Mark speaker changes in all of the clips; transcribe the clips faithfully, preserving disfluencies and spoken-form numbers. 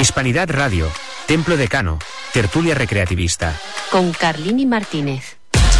Speaker 1: Hispanidad Radio, Templo Decano, tertulia recreativista.
Speaker 2: Con Carlini Martínez.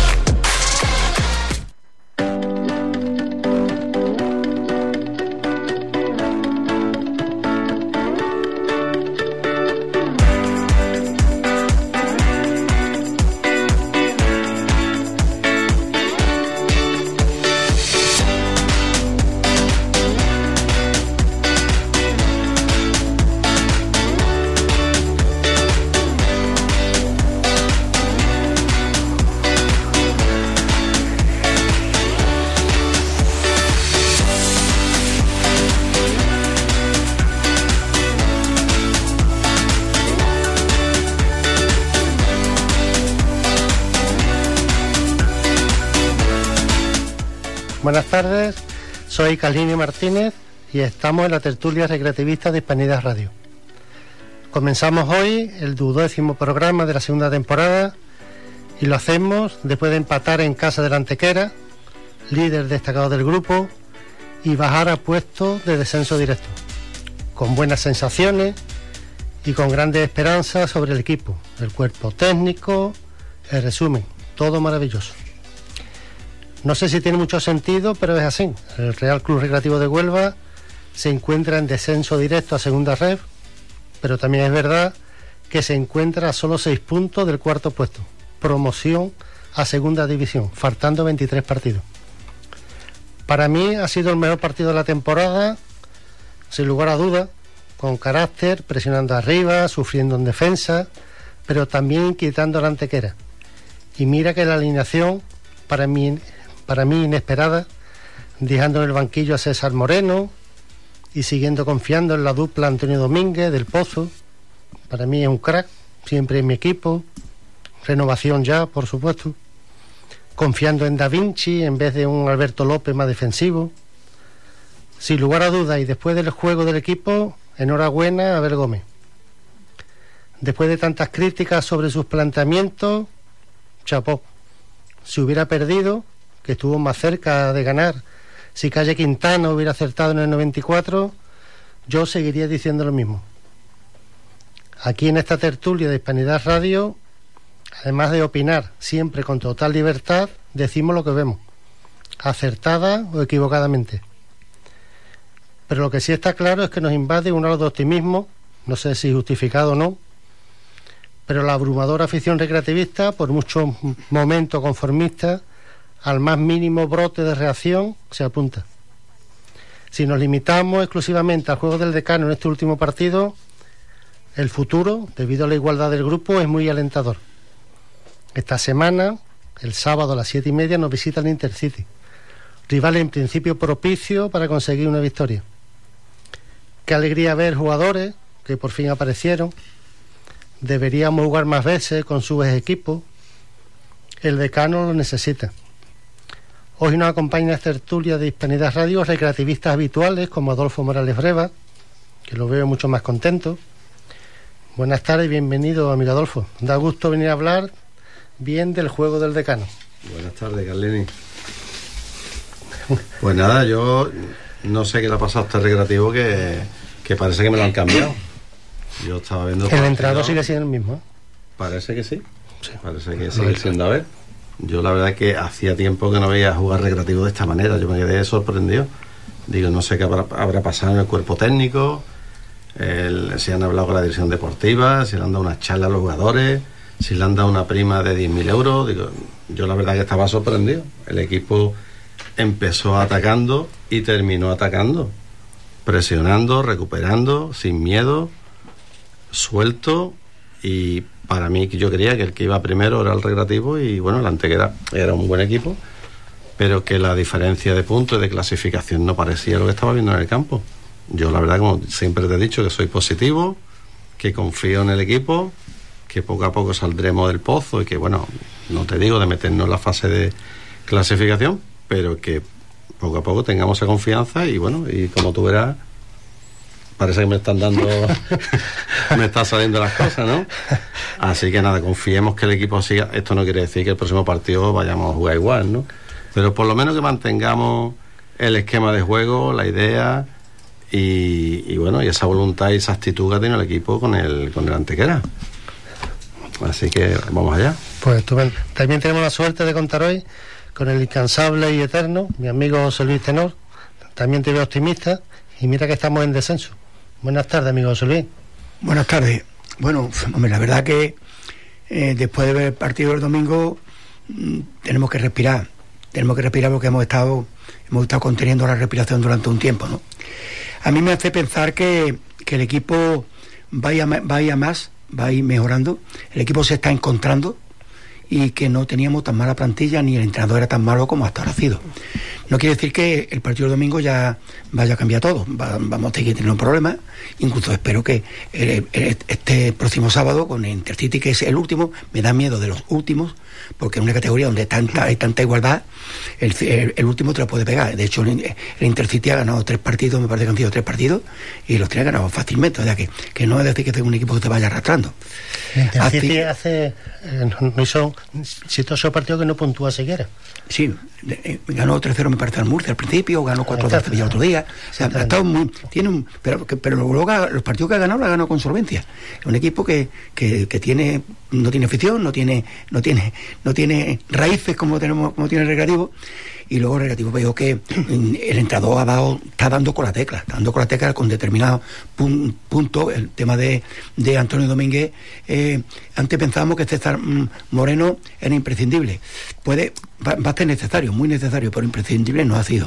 Speaker 3: Buenas tardes, soy Carlini Martínez y estamos en la tertulia recreativista de Hispanidad Radio. Comenzamos hoy el duodécimo programa de la segunda temporada y lo hacemos después de empatar en casa del Antequera, líder destacado del grupo, y bajar a puestos de descenso directo, con buenas sensaciones y con grandes esperanzas sobre el equipo, el cuerpo técnico, el resumen, todo maravilloso. No sé si tiene mucho sentido, pero es así. El Real Club Recreativo de Huelva se encuentra en descenso directo a Segunda Ref, pero también es verdad que se encuentra a solo seis puntos del cuarto puesto, promoción a Segunda División, faltando veintitrés partidos. Para mí ha sido el mejor partido de la temporada, sin lugar a dudas, con carácter, presionando arriba, sufriendo en defensa, pero también inquietando a la Antequera. Y mira que la alineación, para mí... para mí inesperada, dejando en el banquillo a César Moreno y siguiendo confiando en la dupla Antonio Domínguez del Pozo. Para mí es un crack, siempre en mi equipo, renovación ya, por supuesto, confiando en Da Vinci en vez de un Alberto López más defensivo. Sin lugar a dudas, y después del juego del equipo, enhorabuena a Abel Gómez. Después de tantas críticas sobre sus planteamientos, chapó. Si hubiera perdido, que estuvo más cerca de ganar, si Calle Quintana hubiera acertado en el noventa y cuatro, yo seguiría diciendo lo mismo. Aquí en esta tertulia de Hispanidad Radio, además de opinar siempre con total libertad, decimos lo que vemos, acertada o equivocadamente. Pero lo que sí está claro es que nos invade un halo de optimismo, no sé si justificado o no, pero la abrumadora afición recreativista, por muchos momentos conformistas, al más mínimo brote de reacción se apunta. Si nos limitamos exclusivamente al juego del Decano en este último partido, el futuro, debido a la igualdad del grupo, es muy alentador. Esta semana, el sábado a las siete y media, nos visita el Intercity, rival en principio propicio para conseguir una victoria. Qué alegría ver jugadores que por fin aparecieron. Deberíamos jugar más veces con sus equipos. El Decano lo necesita. Hoy nos acompaña esta tertulia de Hispanidad Radio recreativistas habituales como Adolfo Morales Breva, que lo veo mucho más contento. Buenas tardes y bienvenido, amigo Adolfo. Da gusto venir a hablar bien del juego del Decano.
Speaker 4: Buenas tardes, Carlini. Pues nada, yo no sé qué le ha pasado a este recreativo que, que parece que me lo han cambiado. Yo estaba viendo...
Speaker 3: El entrenador sigue siendo el mismo, ¿eh?
Speaker 4: Parece que sí. sí. Parece que sigue siendo, a ver. Yo la verdad es que hacía tiempo que no veía jugar recreativo de esta manera. Yo me quedé sorprendido. Digo, no sé qué habrá, habrá pasado en el cuerpo técnico, el, si han hablado con la dirección deportiva, si le han dado una charla a los jugadores, si le han dado una prima de diez mil euros. Digo, yo la verdad que estaba sorprendido. El equipo empezó atacando y terminó atacando, presionando, recuperando, sin miedo, suelto. Y para mí, yo creía que el que iba primero era el recreativo y bueno, el Antequera era un buen equipo, pero que la diferencia de puntos y de clasificación no parecía lo que estaba viendo en el campo. Yo la verdad, como siempre te he dicho, que soy positivo, que confío en el equipo, que poco a poco saldremos del pozo y que bueno, no te digo de meternos en la fase de clasificación, pero que poco a poco tengamos esa confianza y bueno, y como tú verás, parece que me están dando me están saliendo las cosas, ¿no? Así que nada, confiemos que el equipo siga. Esto no quiere decir que el próximo partido vayamos a jugar igual, ¿no? Pero por lo menos que mantengamos el esquema de juego, la idea, y, y bueno, y esa voluntad y esa actitud que ha tenido el equipo con el, con el Antequera. Así que vamos allá.
Speaker 3: Pues estupendo. También tenemos la suerte de contar hoy con el incansable y eterno, mi amigo José Luis Tenor. También te veo optimista y mira que estamos en descenso. Buenas tardes, amigo José Luis.
Speaker 5: Buenas tardes. Bueno, hombre, la verdad que eh, después de ver el partido del domingo mmm, tenemos que respirar. Tenemos que respirar porque hemos estado hemos estado conteniendo la respiración durante un tiempo, ¿no? A mí me hace pensar que, que el equipo vaya, vaya más, va a ir mejorando. El equipo se está encontrando y que no teníamos tan mala plantilla ni el entrenador era tan malo como hasta ahora ha sido. No quiere decir que el partido del domingo ya vaya a cambiar todo. Va, vamos a seguir teniendo problemas. Incluso espero que el, el, este próximo sábado con el Intercity, que es el último, me da miedo de los últimos, porque en una categoría donde tanta, hay tanta igualdad, el, el, el último te lo puede pegar. De hecho, el, el Intercity ha ganado tres partidos, me parece que han sido tres partidos, y los tres han ganado fácilmente. O sea que, que no es decir que es un equipo que te vaya arrastrando.
Speaker 3: El Intercity hace, eh, no hizo siete ocho partidos que no puntúa siquiera.
Speaker 5: Sí, eh, ganó tres cero me parece al Murcia al principio, ganó cuatro dos el otro día. O sea, ha estado muy, tiene un, pero, que, pero luego los partidos que ha ganado, lo ha ganado con solvencia. Es un equipo que, que, que tiene, no tiene afición, no tiene, no tiene, no tiene raíces como tenemos, como tiene el Recreativo. Y luego el Recreativo veo que el entrenador ha dado, está dando con la tecla, está dando con la tecla con determinados pun, puntos. El tema de, de Antonio Domínguez, eh, antes pensábamos que César mm, Moreno era imprescindible. Puede, va, va a ser necesario, muy necesario, pero imprescindible no ha sido.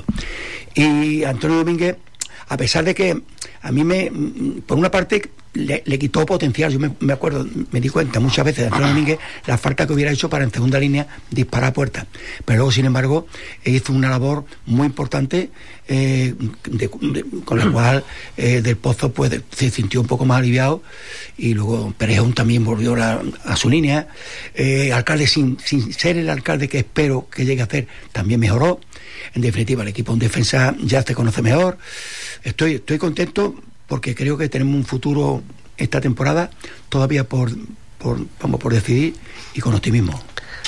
Speaker 5: Y Antonio Domínguez, a pesar de que a mí me, por una parte, le, le quitó potencial. Yo me, me acuerdo, me di cuenta muchas veces de Antonio Domínguez la falta que hubiera hecho para en segunda línea disparar a puerta. Pero luego, sin embargo, hizo una labor muy importante eh, de, de, con la cual eh, Del Pozo pues, se sintió un poco más aliviado, y luego Perejón también volvió la, a su línea. Eh, alcalde, sin, sin ser el alcalde que espero que llegue a hacer, también mejoró. En definitiva, el equipo en defensa ya se conoce mejor. Estoy, estoy contento porque creo que tenemos un futuro esta temporada todavía por, por, vamos, por decidir, y con optimismo.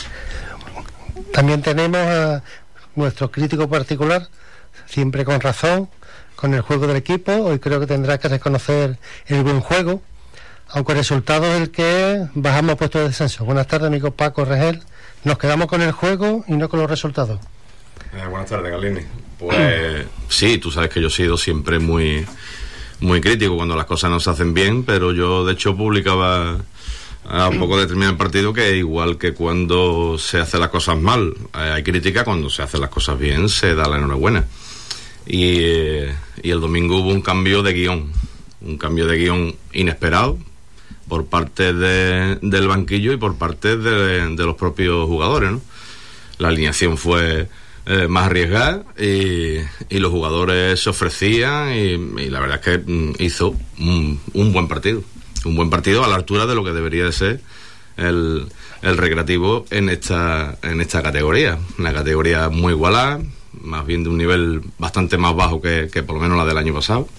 Speaker 3: También tenemos a nuestro crítico particular, siempre con razón, con el juego del equipo. Hoy creo que tendrá que reconocer el buen juego, aunque el resultado es el que es, bajamos puesto de descenso. Buenas tardes, amigo Paco Regel. Nos quedamos con el juego y no con los resultados.
Speaker 6: Eh, buenas tardes, Carlini. Pues sí, tú sabes que yo he sido siempre muy muy crítico cuando las cosas no se hacen bien, pero yo de hecho publicaba a un poco de terminar el partido que igual que cuando se hacen las cosas mal eh, hay crítica, cuando se hacen las cosas bien se da la enhorabuena. Y, eh, y el domingo hubo un cambio de guión, un cambio de guión inesperado por parte de, del banquillo y por parte de, de los propios jugadores, ¿no? La alineación fue Eh, más arriesgar y, y los jugadores se ofrecían y, y la verdad es que mm, hizo un, un buen partido un buen partido a la altura de lo que debería de ser el, el Recreativo en esta en esta categoría, una categoría muy igualada, más bien de un nivel bastante más bajo que, que por lo menos la del año pasado,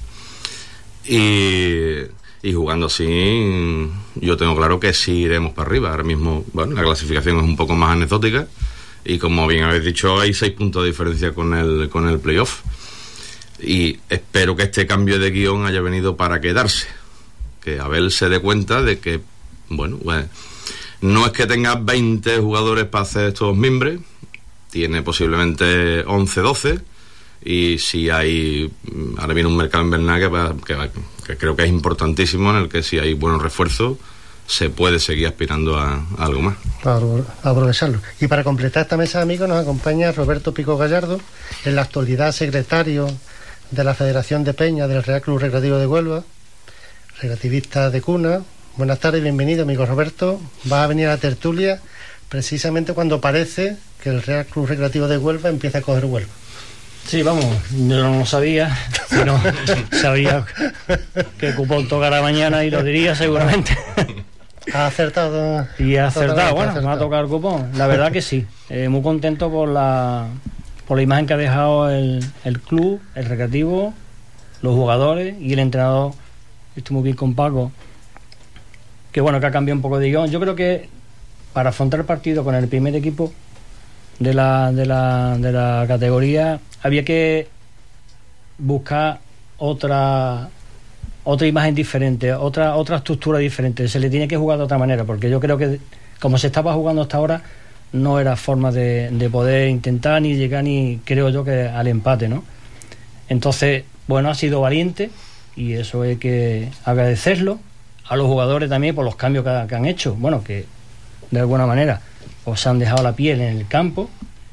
Speaker 6: y, y jugando así yo tengo claro que sí iremos para arriba. Ahora mismo, bueno, la clasificación es un poco más anecdótica y como bien habéis dicho hay seis puntos de diferencia con el con el playoff, y espero que este cambio de guión haya venido para quedarse, que Abel se dé cuenta de que bueno, pues, no es que tenga veinte jugadores para hacer estos mimbres, tiene posiblemente once, doce, y si hay, ahora viene un mercado invernal que, que, que creo que es importantísimo, en el que si hay buenos refuerzos se puede seguir aspirando a, a algo más.
Speaker 3: Para aprovecharlo. Y para completar esta mesa, amigos, nos acompaña Roberto Pico Gallardo, en la actualidad secretario de la Federación de Peña del Real Club Recreativo de Huelva, recreativista de cuna. Buenas tardes, bienvenido, amigo Roberto. Va a venir a la tertulia precisamente cuando parece que el Real Club Recreativo de Huelva empieza a coger Huelva.
Speaker 7: Sí, vamos, yo no lo sabía, sino sabía que Cupón tocará mañana y lo diría seguramente.
Speaker 3: Ha acertado.
Speaker 7: Y ha acertado, bueno,
Speaker 3: acertado.
Speaker 7: me ha tocado el cupón. La verdad que sí, eh, muy contento por la por la imagen que ha dejado el, el club, el Recreativo, los jugadores y el entrenador. Estoy muy bien con Paco, que bueno, que ha cambiado un poco de guión. Yo creo que para afrontar el partido con el primer equipo de la, de la, de la categoría había que buscar otra otra imagen diferente, otra otra estructura diferente, se le tiene que jugar de otra manera, porque yo creo que como se estaba jugando hasta ahora no era forma de, de poder intentar ni llegar ni creo yo que al empate, ¿no? Entonces, bueno, ha sido valiente y eso hay que agradecerlo a los jugadores también por los cambios que, que han hecho, bueno, que de alguna manera pues han dejado la piel en el campo,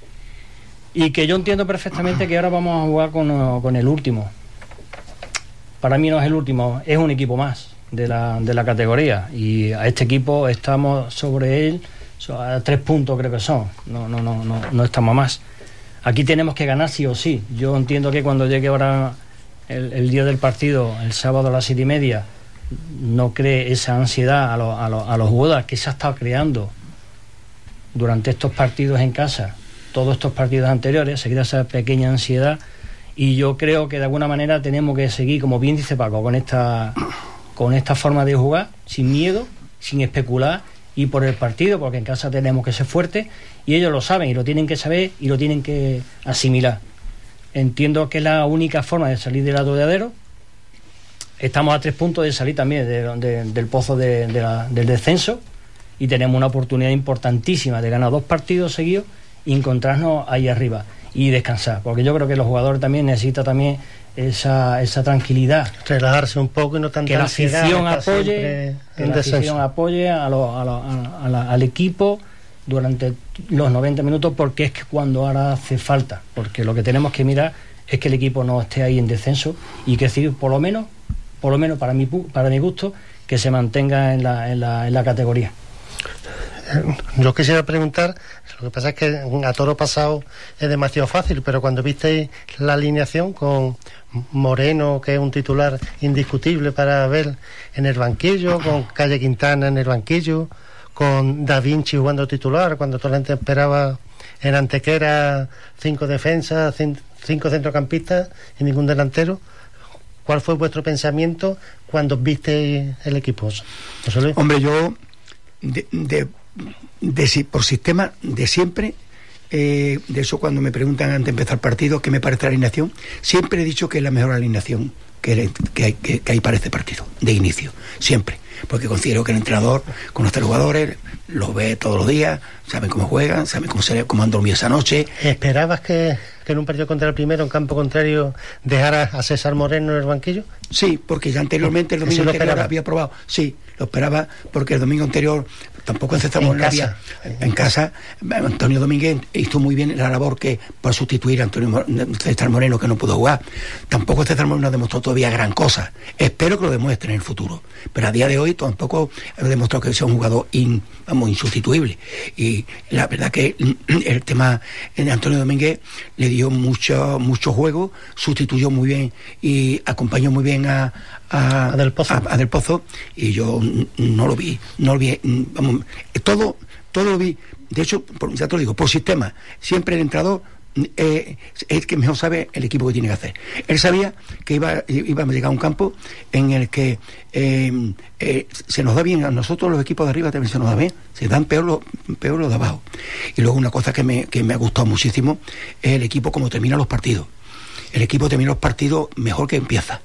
Speaker 7: y que yo entiendo perfectamente que ahora vamos a jugar con, con el último. Para mí no es el último, es un equipo más de la, de la categoría, y a este equipo estamos sobre él a tres puntos, creo que son, no, no, no, no, no estamos más. Aquí tenemos que ganar sí o sí. Yo entiendo que cuando llegue ahora el, el día del partido, el sábado a las siete y media, no cree esa ansiedad a, lo, a, lo, a los jugadores que se ha estado creando durante estos partidos en casa, todos estos partidos anteriores, se crea esa pequeña ansiedad, y yo creo que de alguna manera tenemos que seguir, como bien dice Paco, con esta con esta forma de jugar, sin miedo, sin especular, y por el partido, porque en casa tenemos que ser fuertes, y ellos lo saben, y lo tienen que saber, y lo tienen que asimilar. Entiendo que es la única forma de salir del atolladero. Estamos a tres puntos de salir también de, de, del pozo de, de la, del descenso, y tenemos una oportunidad importantísima de ganar dos partidos seguidos y encontrarnos ahí arriba y descansar, porque yo creo que los jugadores también necesitan también esa, esa tranquilidad,
Speaker 3: relajarse un poco y no tanta
Speaker 7: que la
Speaker 3: ansiedad,
Speaker 7: afición apoye que la afición apoye a lo, a lo, a la, al equipo durante los noventa minutos, porque es que cuando ahora hace falta, porque lo que tenemos que mirar es que el equipo no esté ahí en descenso, y que decir, por lo menos por lo menos para mi, para mi gusto, que se mantenga en la, en la, en la categoría.
Speaker 3: Yo quisiera preguntar, lo que pasa es que a toro pasado es demasiado fácil, pero cuando visteis la alineación con Moreno, que es un titular indiscutible para ver en el banquillo, con Calle Quintana en el banquillo, con Da Vinci jugando titular, cuando toda la gente esperaba en Antequera cinco defensas, cinco centrocampistas y ningún delantero, ¿cuál fue vuestro pensamiento cuando visteis el equipo?
Speaker 5: Hombre, yo de, de, de, de por sistema de siempre, eh, de eso cuando me preguntan antes de empezar el partido qué me parece la alineación, siempre he dicho que es la mejor alineación que, que, hay, que, que hay para este partido, de inicio, siempre, porque considero que el entrenador conoce a los jugadores, los ve todos los días, saben cómo juegan, saben cómo, se, cómo han dormido esa noche.
Speaker 3: ¿Esperabas que, que en un partido contra el primero, en campo contrario, dejara a César Moreno en el banquillo?
Speaker 5: Sí, porque ya anteriormente el domingo
Speaker 3: ¿Sí
Speaker 5: anterior había probado, sí, lo esperaba, porque el domingo anterior tampoco aceptamos nadie en casa. Antonio Domínguez hizo muy bien la labor que por sustituir a Antonio César Moreno, que no pudo jugar. Tampoco César Moreno demostró todavía gran cosa, espero que lo demuestre en el futuro, pero a día de hoy tampoco ha demostrado que sea un jugador in, vamos, insustituible, y la verdad que el tema en Antonio Domínguez le dio mucho mucho juego, sustituyó muy bien y acompañó muy bien a A,
Speaker 3: a, Del Pozo.
Speaker 5: A, a Del Pozo, y yo no lo vi, no lo vi, vamos, todo, todo lo vi, de hecho, por, ya te lo digo, por sistema, siempre el entrenador eh, es el que mejor sabe el equipo que tiene que hacer. Él sabía que iba, iba a llegar a un campo en el que eh, eh, se nos da bien, a nosotros los equipos de arriba también se nos da bien, se dan peor los, peor los de abajo. Y luego una cosa que me, que me ha gustado muchísimo es el equipo como termina los partidos. El equipo termina los partidos mejor que empieza.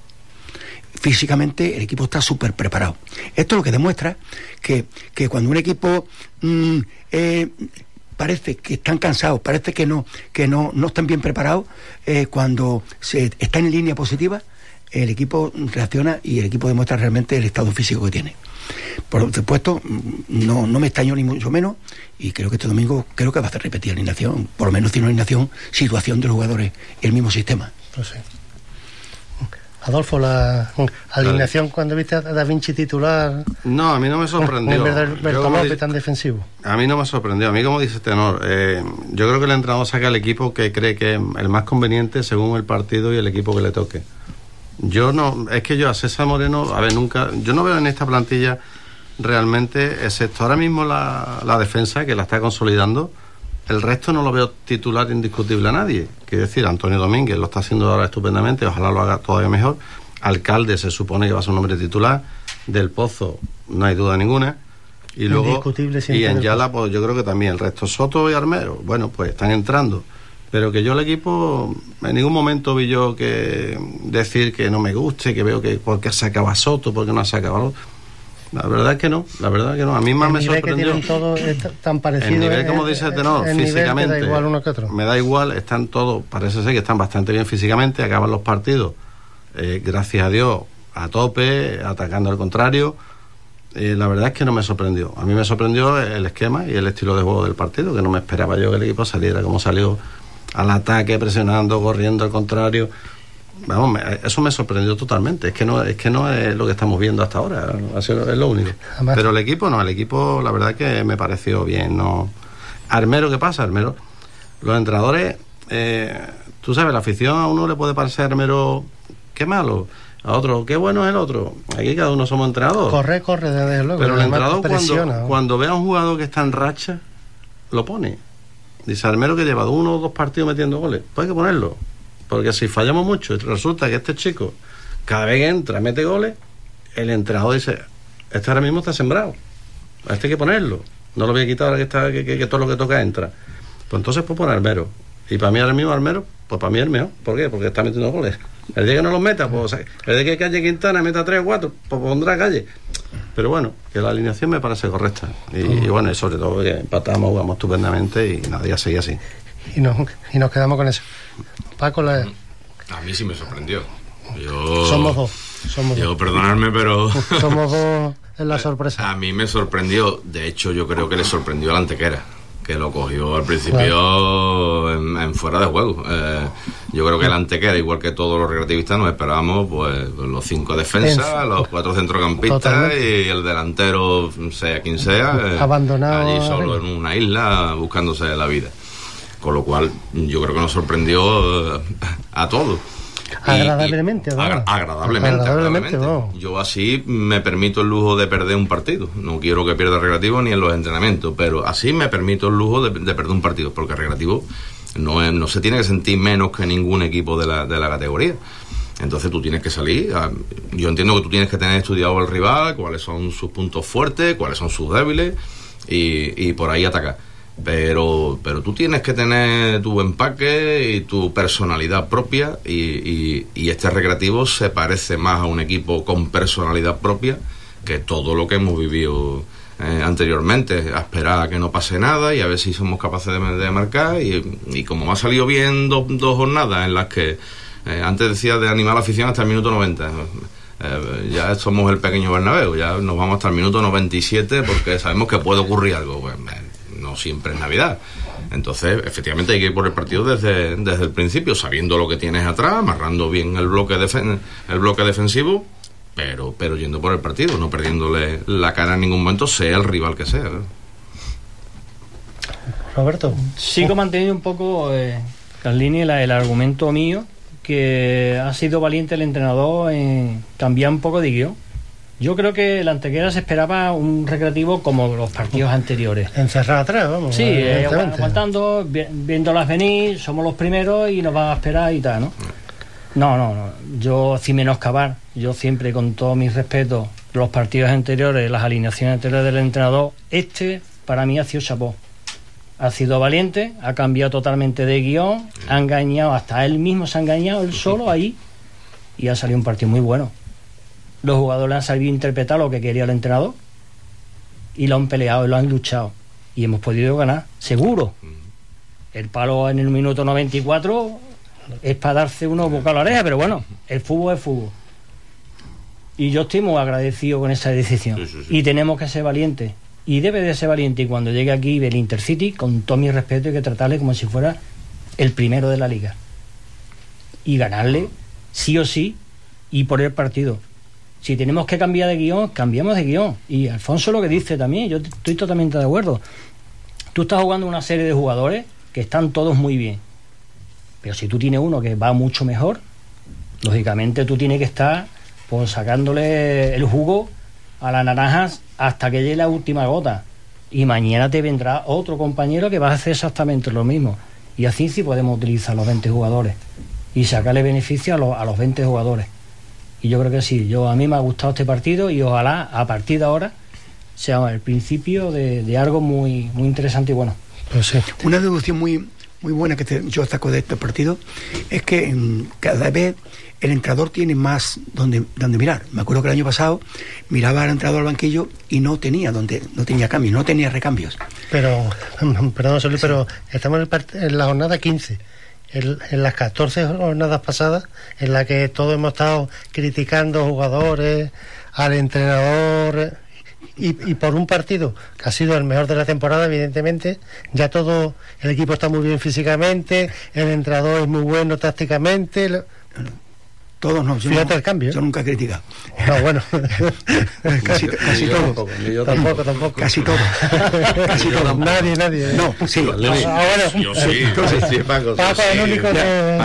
Speaker 5: Físicamente el equipo está súper preparado. Esto es lo que demuestra que, que cuando un equipo mmm, eh, parece que están cansados, parece que no que no, no están bien preparados, eh, cuando se está en línea positiva, el equipo reacciona y el equipo demuestra realmente el estado físico que tiene. Por supuesto, no, no me extraño ni mucho menos, y creo que este domingo creo que va a hacer repetir la alineación, por lo menos tiene una alineación, situación de los jugadores, el mismo sistema.
Speaker 3: Pues sí. Adolfo, la alineación vale. Cuando viste a Da Vinci titular.
Speaker 4: No, a mí no me sorprendió.
Speaker 3: En vez del Bertolotti tan defensivo.
Speaker 4: A mí no me sorprendió. A mí, como dice Tenor, eh, yo creo que el entrenador saca el equipo que cree que es el más conveniente según el partido y el equipo que le toque. Yo no, es que yo a César Moreno, a ver, nunca, yo no veo en esta plantilla realmente, excepto ahora mismo la, la defensa, que la está consolidando. El resto no lo veo titular indiscutible a nadie. Quiero decir, Antonio Domínguez lo está haciendo ahora estupendamente, ojalá lo haga todavía mejor. Alcalde se supone que va a ser un hombre titular. Del Pozo no hay duda ninguna. Y luego, y en Yala, pues yo creo que también. El resto, Soto y Armero, bueno, pues están entrando. pero que yo el equipo en ningún momento vi yo que decir que no me guste, que veo que porque se acaba Soto, porque no se acaba otro. La verdad es que no, la verdad es que no. A mí más me sorprendió.
Speaker 3: El nivel que tienen todos es tan parecido.
Speaker 4: El nivel, como dice el tenor, el físicamente.
Speaker 3: Me da igual uno que otro.
Speaker 4: Me da igual, están todos, parece ser que están bastante bien físicamente, acaban los partidos, eh, gracias a Dios, a tope, atacando al contrario. Eh, la verdad es que no me sorprendió. A mí me sorprendió el esquema y el estilo de juego del partido, que no me esperaba yo que el equipo saliera como salió, al ataque, presionando, corriendo al contrario. Vamos, me, eso me sorprendió totalmente. Es que no es que no es lo que estamos viendo hasta ahora, es lo único. Además, pero el equipo no, el equipo la verdad es que me pareció bien. No, Armero, ¿qué pasa? Armero, los entrenadores, eh, tú sabes, la afición a uno le puede parecer Armero qué malo, a otro qué bueno es el otro. Aquí cada uno somos entrenadores.
Speaker 3: Corre, corre, desde luego.
Speaker 4: Pero el entrenador cuando, cuando ve a un jugador que está en racha, lo pone. Dice Armero que lleva uno o dos partidos metiendo goles, pues hay que ponerlo. Porque si fallamos mucho y resulta que este chico cada vez que entra mete goles, el entrenador dice, este ahora mismo está sembrado, a este hay que ponerlo, no lo voy a quitar ahora que, está, que, que, que todo lo que toca entra. Pues entonces pues poner Armero. Y para mí ahora mismo Armero, pues para mí es el mejor. ¿Por qué? Porque está metiendo goles. El día que no los meta, pues o sea, el día que Calle Quintana meta tres o cuatro, pues pondrá Calle. Pero bueno, que la alineación me parece correcta. Y, y bueno, y sobre todo que empatamos, jugamos estupendamente y nadie seguía así.
Speaker 3: Y nos, y nos quedamos con eso. Paco, la...
Speaker 6: a mí sí me sorprendió. Yo...
Speaker 3: Somos dos. Somos
Speaker 6: yo,
Speaker 3: dos.
Speaker 6: perdonadme, pero...
Speaker 3: Somos dos en la sorpresa.
Speaker 6: A mí me sorprendió. De hecho, yo creo que le sorprendió a la Antequera, que lo cogió al principio claro. en, en fuera de juego. Eh, yo creo que el Antequera, igual que todos los recreativistas, nos esperábamos pues los cinco defensas, los cuatro centrocampistas Totalmente. Y el delantero, sea quien sea, eh,
Speaker 3: abandonado
Speaker 6: allí solo en una isla buscándose la vida. Con lo cual, yo creo que nos sorprendió uh, a todos.
Speaker 3: Agradablemente,
Speaker 6: y, y, agra- agradablemente, agradablemente. agradablemente.
Speaker 3: No.
Speaker 6: Yo así me permito el lujo de perder un partido. No quiero que pierda el recreativo ni en los entrenamientos, pero así me permito el lujo de, de perder un partido, porque el recreativo no, es, no se tiene que sentir menos que ningún equipo de la, de la categoría. Entonces tú tienes que salir. A, yo entiendo que tú tienes que tener estudiado al rival, cuáles son sus puntos fuertes, cuáles son sus débiles, y, y por ahí atacar. Pero pero tú tienes que tener tu empaque y tu personalidad propia y, y, y este recreativo se parece más a un equipo con personalidad propia que todo lo que hemos vivido eh, anteriormente, a esperar a que no pase nada y a ver si somos capaces de, de marcar y, y como ha salido bien do, dos jornadas en las que eh, antes decía de animar a la afición hasta el minuto noventa, eh, ya somos el pequeño Bernabéu, ya nos vamos hasta el minuto noventa y siete porque sabemos que puede ocurrir algo. Pues, no siempre es Navidad. Entonces, efectivamente, hay que ir por el partido desde, desde el principio, sabiendo lo que tienes atrás, amarrando bien el bloque defen- el bloque defensivo, pero pero yendo por el partido, no perdiéndole la cara en ningún momento, sea el rival que sea.
Speaker 3: Roberto.
Speaker 7: Sigo manteniendo un poco, eh, Carlini, la, el argumento mío, que ha sido valiente el entrenador en cambiar un poco de guión. Yo creo que la Antequera se esperaba un recreativo como los partidos anteriores.
Speaker 3: Encerrado atrás, vamos.
Speaker 7: Sí, eh, aguantando, vi, viéndolas venir, somos los primeros y nos van a esperar y tal, ¿no? No, no, no. Yo, sin menoscabar, yo siempre, con todo mi respeto, los partidos anteriores, las alineaciones anteriores del entrenador, este, para mí, ha sido chapó. Ha sido valiente, ha cambiado totalmente de guión, ha engañado, hasta él mismo se ha engañado, él solo ahí, y ha salido un partido muy bueno. Los jugadores han sabido interpretar lo que quería el entrenador y lo han peleado y lo han luchado y hemos podido ganar, seguro. El palo en el minuto noventa y cuatro es para darse unos boca a la oreja, pero bueno, el fútbol es fútbol y yo estoy muy agradecido con esa decisión. Sí, sí, sí. Y tenemos que ser valientes y debe de ser valiente, y cuando llegue aquí el Intercity, con todo mi respeto, hay que tratarle como si fuera el primero de la liga y ganarle sí o sí y por el partido. Si tenemos que cambiar de guión, cambiamos de guión. Y Alfonso lo que dice también, yo estoy totalmente de acuerdo. Tú estás jugando una serie de jugadores que están todos muy bien. Pero si tú tienes uno que va mucho mejor, lógicamente tú tienes que estar pues sacándole el jugo a las naranjas hasta que llegue la última gota. Y mañana te vendrá otro compañero que va a hacer exactamente lo mismo. Y así sí podemos utilizar los veinte jugadores y sacarle beneficio a los, a los veinte jugadores. Y yo creo que sí, yo a mí me ha gustado este partido y ojalá a partir de ahora sea el principio de, de algo muy muy interesante y bueno.
Speaker 5: Pues sí. Una deducción muy muy buena que te, yo saco de este partido es que mm, cada vez el entrenador tiene más donde, donde mirar. Me acuerdo que el año pasado miraba al entrenador al banquillo y no tenía donde no tenía cambios, no tenía recambios.
Speaker 3: Pero, perdón, José Luis, sí. Pero estamos en, el part- en la jornada quince. En, en las catorce jornadas pasadas, en las que todos hemos estado criticando jugadores, al entrenador, y, y por un partido que ha sido el mejor de la temporada, evidentemente, ya todo el equipo está muy bien físicamente, el entrenador es muy bueno tácticamente. Lo...
Speaker 5: Todos no, yo,
Speaker 3: Fíjate
Speaker 5: no,
Speaker 3: el cambio, ¿eh?
Speaker 5: Yo nunca he criticado.
Speaker 3: No, bueno.
Speaker 5: casi casi
Speaker 4: yo
Speaker 5: todos.
Speaker 4: Tampoco, yo
Speaker 3: tampoco, tampoco.
Speaker 5: Casi todos. Casi todos.
Speaker 3: Nadie, nadie. ¿eh?
Speaker 5: No, sí.
Speaker 4: Ah, bueno.
Speaker 6: Yo sí.
Speaker 4: Entonces, sí, Paco,
Speaker 3: Paco es el único que...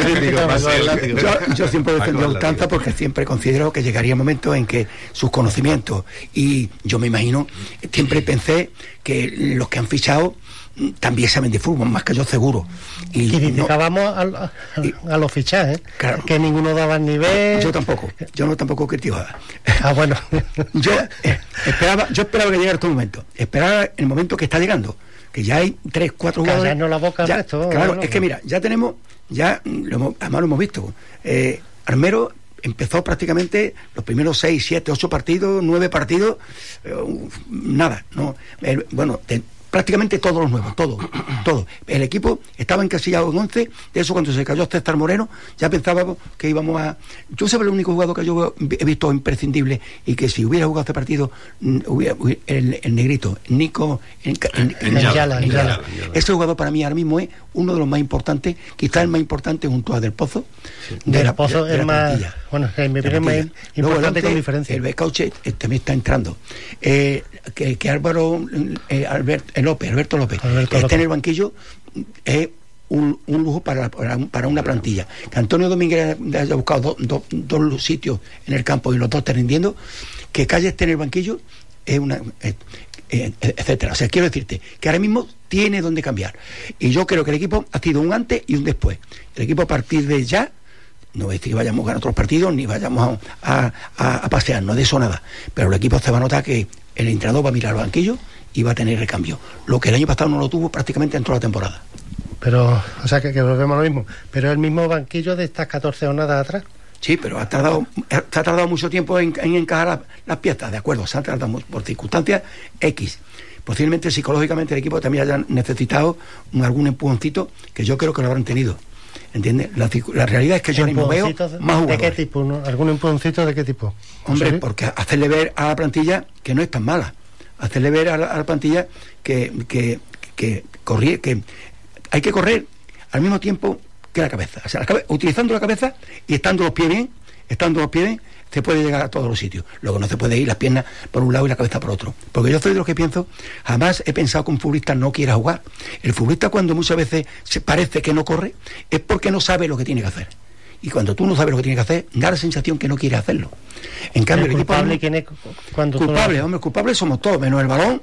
Speaker 5: Yo, yo, yo siempre he defendido a Ustanza porque siempre considero que llegaría un momento en que sus conocimientos, y yo me imagino, siempre pensé que los que han fichado también saben de fútbol, más que yo seguro. Y,
Speaker 3: y criticábamos no, a, a, a los fichajes, claro, que ninguno daba el nivel.
Speaker 5: Yo tampoco, yo no tampoco criticaba.
Speaker 3: Ah, bueno.
Speaker 5: yo eh, esperaba, yo esperaba que llegara este momento, esperaba el momento que está llegando, que ya hay tres, cuatro jugadores.
Speaker 3: Callarnos la boca al
Speaker 5: ya,
Speaker 3: resto.
Speaker 5: Claro,
Speaker 3: no,
Speaker 5: es que mira, ya tenemos, ya lo hemos, además lo hemos visto. Eh, Armero empezó prácticamente los primeros seis, siete, ocho partidos, nueve partidos, eh, nada, no, eh, bueno, te, prácticamente todos los nuevos, todos, todos. El equipo estaba encasillado en once, de eso cuando se cayó César Moreno, ya pensábamos que íbamos a... Yo sé el único jugador que yo he visto imprescindible y que si hubiera jugado este partido, hubiera, el, el negrito, Nico
Speaker 3: Nyala.
Speaker 5: Ese jugador para mí ahora mismo es uno de los más importantes, quizás el más importante junto a Del Pozo.
Speaker 3: Sí. De Del Pozo de, de es más... Plantilla. Bueno, el me parece más importante con diferencia.
Speaker 5: El Becauche también está entrando. Eh, que, que Álvaro eh, Albert, eh, López, Alberto López, Alberto que esté en el banquillo es un, un lujo para, para, para una plantilla. Que Antonio Domínguez haya buscado dos do, do sitios en el campo y los dos estén rindiendo, que Calle esté en el banquillo es una... Eh, eh, etcétera. O sea, quiero decirte que ahora mismo tiene donde cambiar. Y yo creo que el equipo ha sido un antes y un después. El equipo a partir de ya, no es que vayamos a ganar otros partidos ni vayamos a, a, a pasearnos, de eso nada. Pero el equipo se va a notar que el entrenador va a mirar al banquillo y va a tener recambio. Lo que el año pasado no lo tuvo prácticamente en toda la temporada.
Speaker 3: Pero, o sea, que, que volvemos a lo mismo. Pero el mismo banquillo de estas catorce jornadas atrás.
Speaker 5: Sí, pero ha tardado, ha tardado mucho tiempo en, en encajar las, las piezas, de acuerdo, se ha tardado mucho, por circunstancias X. Posiblemente psicológicamente el equipo también haya necesitado un, algún empujoncito que yo creo que lo habrán tenido. ¿Entiendes? La, la realidad es que yo ahora mismo veo más jugadores.
Speaker 3: ¿De qué tipo? ¿No? ¿Algún empujoncito de qué tipo?
Speaker 5: Hombre,
Speaker 3: ¿Sí?
Speaker 5: Porque hacerle ver a la plantilla que no es tan mala. Hacerle ver a la, a la plantilla que, que, que, correr, que hay que correr al mismo tiempo que la cabeza. O sea, la cabeza, utilizando la cabeza y estando los pies bien, estando los pies bien, se puede llegar a todos los sitios. Luego no se puede ir las piernas por un lado y la cabeza por otro. Porque yo soy de los que pienso, jamás he pensado que un futbolista no quiera jugar. El futbolista, cuando muchas veces se parece que no corre, es porque no sabe lo que tiene que hacer. Y cuando tú no sabes lo que tienes que hacer, da la sensación que no quieres hacerlo. En cambio, el equipo...
Speaker 3: ¿Culpable quién es cuando
Speaker 5: culpable, hombre, culpables somos todos, menos el balón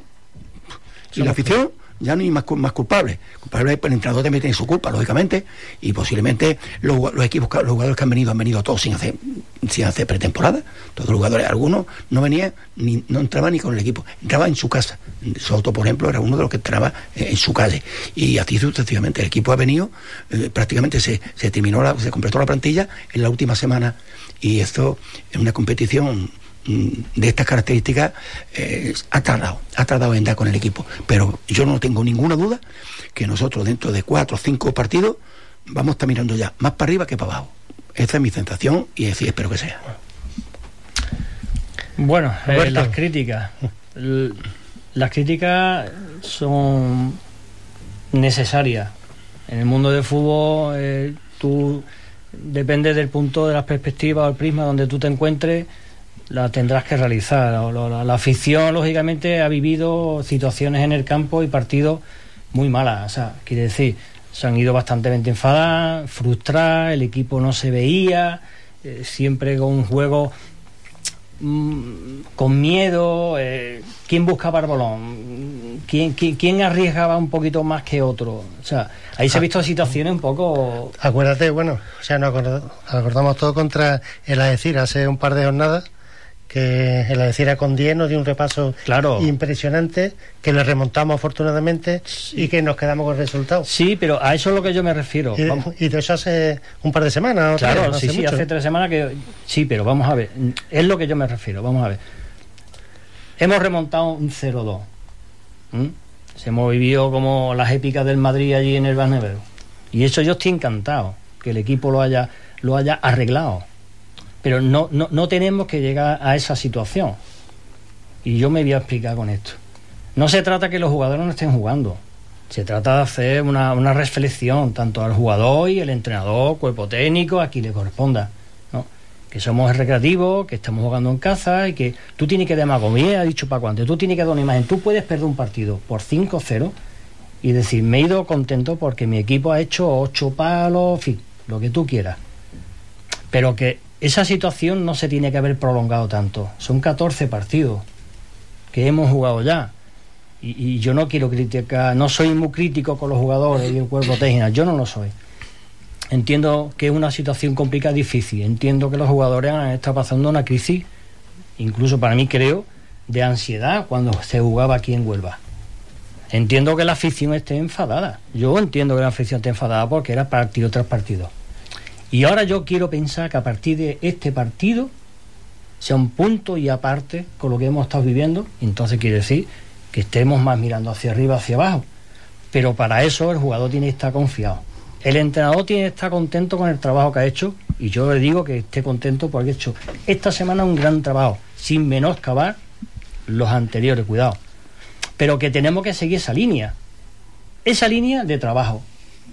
Speaker 5: y somos la afición. Ya no hay más, más culpables. Culpable, el entrenador también tiene su culpa, lógicamente, y posiblemente los, los equipos, los jugadores que han venido han venido todos sin hacer sin hacer pretemporada. Todos los jugadores, algunos no venían, ni, no entraban ni con el equipo, entraban en su casa. Soto, por ejemplo, era uno de los que entraba en su calle. Y así sucesivamente. El equipo ha venido, eh, prácticamente se, se terminó, la, se completó la plantilla en la última semana, y esto es una competición de estas características. eh, ha tardado, ha tardado en dar con el equipo, pero yo no tengo ninguna duda que nosotros dentro de cuatro o cinco partidos vamos a estar mirando ya más para arriba que para abajo. Esa es mi sensación y así espero que sea.
Speaker 7: Bueno, eh, las críticas L- las críticas son necesarias en el mundo del fútbol. eh, tú depende del punto, de la perspectiva o el prisma donde tú te encuentres, la tendrás que realizar. La, la, la afición, lógicamente, ha vivido situaciones en el campo y partidos muy malas. O sea, quiere decir, se han ido bastante enfadadas, frustradas, el equipo no se veía, eh, siempre con un juego mmm, con miedo. Eh, ¿Quién buscaba el balón? ¿Quién, quién, ¿Quién arriesgaba un poquito más que otro? O sea, ahí se ha visto situaciones un poco...
Speaker 3: Acuérdate, bueno, o sea, nos acordamos, acordamos todo contra el Algeciras hace un par de jornadas, que en la Algeciras con diez nos dio un repaso
Speaker 7: claro.
Speaker 3: impresionante, que le remontamos afortunadamente sí. y que nos quedamos con el resultado.
Speaker 7: Sí, pero a eso es lo que yo me refiero.
Speaker 3: Y,
Speaker 7: vamos.
Speaker 3: y de eso hace un par de semanas.
Speaker 7: Claro,
Speaker 3: tres, no
Speaker 7: sí,
Speaker 3: hace
Speaker 7: sí,
Speaker 3: mucho.
Speaker 7: hace tres semanas que... Sí, pero vamos a ver, es lo que yo me refiero, vamos a ver. Hemos remontado un cero dos. ¿Mm? Se hemos vivido como las épicas del Madrid allí en el Bernabéu. Y eso yo estoy encantado, que el equipo lo haya, lo haya arreglado. Pero no, no, no tenemos que llegar a esa situación. Y yo me voy a explicar con esto. No se trata que los jugadores no estén jugando. Se trata de hacer una, una reflexión, tanto al jugador y el entrenador, cuerpo técnico, a quien le corresponda, ¿no? Que somos el recreativo, que estamos jugando en casa y que tú tienes que dar, como bien ha dicho Paco antes, tú tienes que dar una imagen. Tú puedes perder un partido por cinco cero y decir, me he ido contento porque mi equipo ha hecho ocho palos, en fin, lo que tú quieras. Pero que esa situación no se tiene que haber prolongado tanto. Son catorce partidos que hemos jugado ya. Y, y yo no quiero criticar, no soy muy crítico con los jugadores y el cuerpo técnico, yo no lo soy. Entiendo que es una situación complicada, difícil. Entiendo que los jugadores han estado pasando una crisis, incluso para mí creo, de ansiedad cuando se jugaba aquí en Huelva. Entiendo que la afición esté enfadada. Yo entiendo que la afición esté enfadada porque era partido tras partido. Y ahora yo quiero pensar que a partir de este partido sea un punto y aparte con lo que hemos estado viviendo. Entonces quiere decir que estemos más mirando hacia arriba, hacia abajo. Pero para eso el jugador tiene que estar confiado. El entrenador tiene que estar contento con el trabajo que ha hecho. Y yo le digo que esté contento porque ha hecho esta semana un gran trabajo, sin menoscabar los anteriores, cuidado. Pero que tenemos que seguir esa línea. Esa línea de trabajo.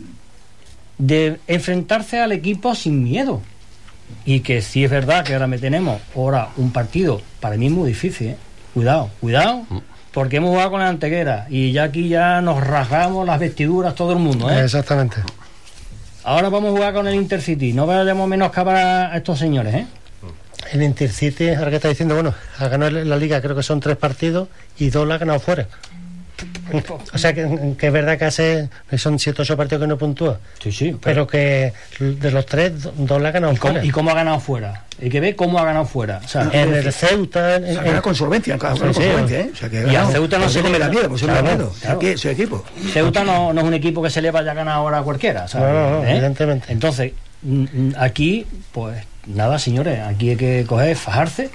Speaker 7: De enfrentarse al equipo sin miedo. Y que sí es verdad que ahora me tenemos ahora un partido para mí muy difícil, ¿eh? Cuidado, cuidado, porque hemos jugado con la Antequera y ya aquí ya nos rasgamos las vestiduras todo el mundo, ¿eh?
Speaker 3: Exactamente.
Speaker 7: Ahora vamos a jugar con el Intercity, no vayamos menoscabar a estos señores, ¿eh?
Speaker 3: El Intercity, ahora que está diciendo, bueno, ha ganado la Liga, creo que son tres partidos y dos la ha ganado fuera. O sea, que, que es verdad que hace son siete o ocho partidos que no puntúa.
Speaker 7: Sí, sí.
Speaker 3: Pero, pero que de los tres, dos la ha ganado
Speaker 7: ¿Y cómo,
Speaker 3: fuera.
Speaker 7: ¿Y cómo ha ganado fuera? Hay que ver cómo ha ganado fuera. O sea,
Speaker 3: en el Ceuta... En,
Speaker 5: en, en, con solvencia, con
Speaker 3: sí,
Speaker 5: solvencia, ¿eh? O sea, que
Speaker 7: y a Ceuta no se le
Speaker 5: da miedo, pues se le da miedo.
Speaker 7: Claro.
Speaker 5: Aquí, su equipo.
Speaker 7: Ceuta no, no es un equipo que se le vaya a ganar ahora a cualquiera, ¿sabes?
Speaker 3: No, no,
Speaker 7: ¿Eh?
Speaker 3: evidentemente.
Speaker 7: Entonces, aquí, pues nada, señores, aquí hay que coger, fajarse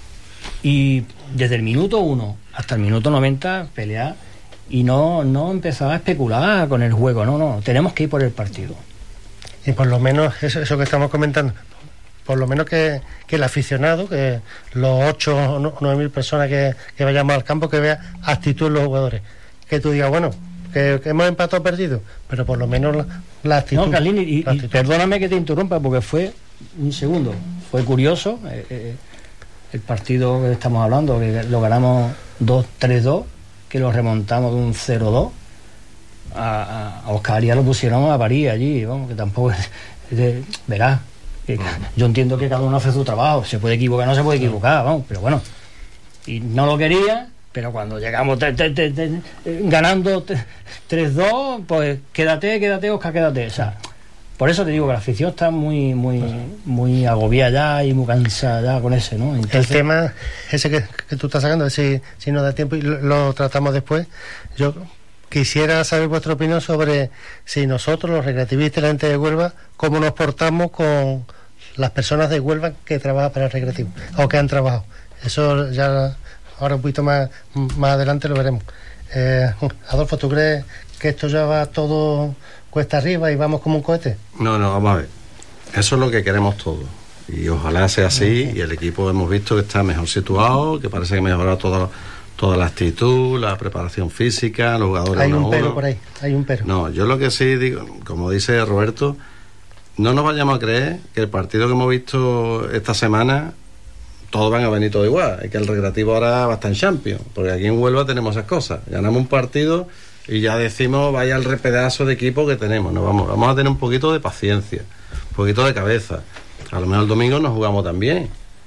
Speaker 7: y desde el minuto uno hasta el minuto noventa pelear y no, no empezar a especular con el juego, no, no, tenemos que ir por el partido.
Speaker 3: Y por lo menos eso, eso que estamos comentando, por lo menos que, que el aficionado, que los ocho o nueve mil personas que, que vayamos al campo, que vea actitud en los jugadores, que tú digas, bueno, que, que hemos empatado o perdido, pero por lo menos la, la actitud.
Speaker 7: No, Carlini, y,
Speaker 3: la actitud.
Speaker 7: y perdóname que te interrumpa porque fue un segundo, fue curioso eh, eh, el partido que estamos hablando, que lo ganamos dos tres dos, que lo remontamos de un cero dos. A, a Oscar ya lo pusieron a París allí, vamos, que tampoco es, es de, verás, que, yo entiendo que cada uno hace su trabajo, se puede equivocar, no se puede equivocar, vamos, pero bueno, y no lo quería, pero cuando llegamos te, te, te, te, ganando tres dos, pues quédate, quédate, Oscar, quédate, o sea, por eso te digo que la afición está muy muy muy agobiada ya y muy cansada ya con ese, ¿no? Entonces,
Speaker 3: el tema ese que, que tú estás sacando, si, si nos da tiempo y lo, lo tratamos después, yo quisiera saber vuestra opinión sobre si nosotros, los recreativistas y la gente de Huelva, cómo nos portamos con las personas de Huelva que trabajan para el recreativo o que han trabajado. Eso ya ahora un poquito más, más adelante lo veremos. Eh, Adolfo, ¿tú crees que esto ya va todo cuesta arriba y vamos como un cohete?
Speaker 4: No, no, vamos a ver. Eso es lo que queremos todos. Y ojalá sea así. Y el equipo hemos visto que está mejor situado, que parece que ha mejorado todo, toda la actitud, la preparación física, los jugadores.
Speaker 3: Hay
Speaker 4: uno
Speaker 3: un pero
Speaker 4: uno.
Speaker 3: por ahí, hay un pero.
Speaker 4: No, yo lo que sí digo, como dice Roberto, no nos vayamos a creer que el partido que hemos visto esta semana todos van a venir todo igual. Es que el recreativo ahora va a estar en Champions, porque aquí en Huelva tenemos esas cosas. Ganamos un partido y ya decimos, vaya el repedazo de equipo que tenemos. No, vamos, vamos a tener un poquito de paciencia, un poquito de cabeza. A lo mejor el domingo nos jugamos también.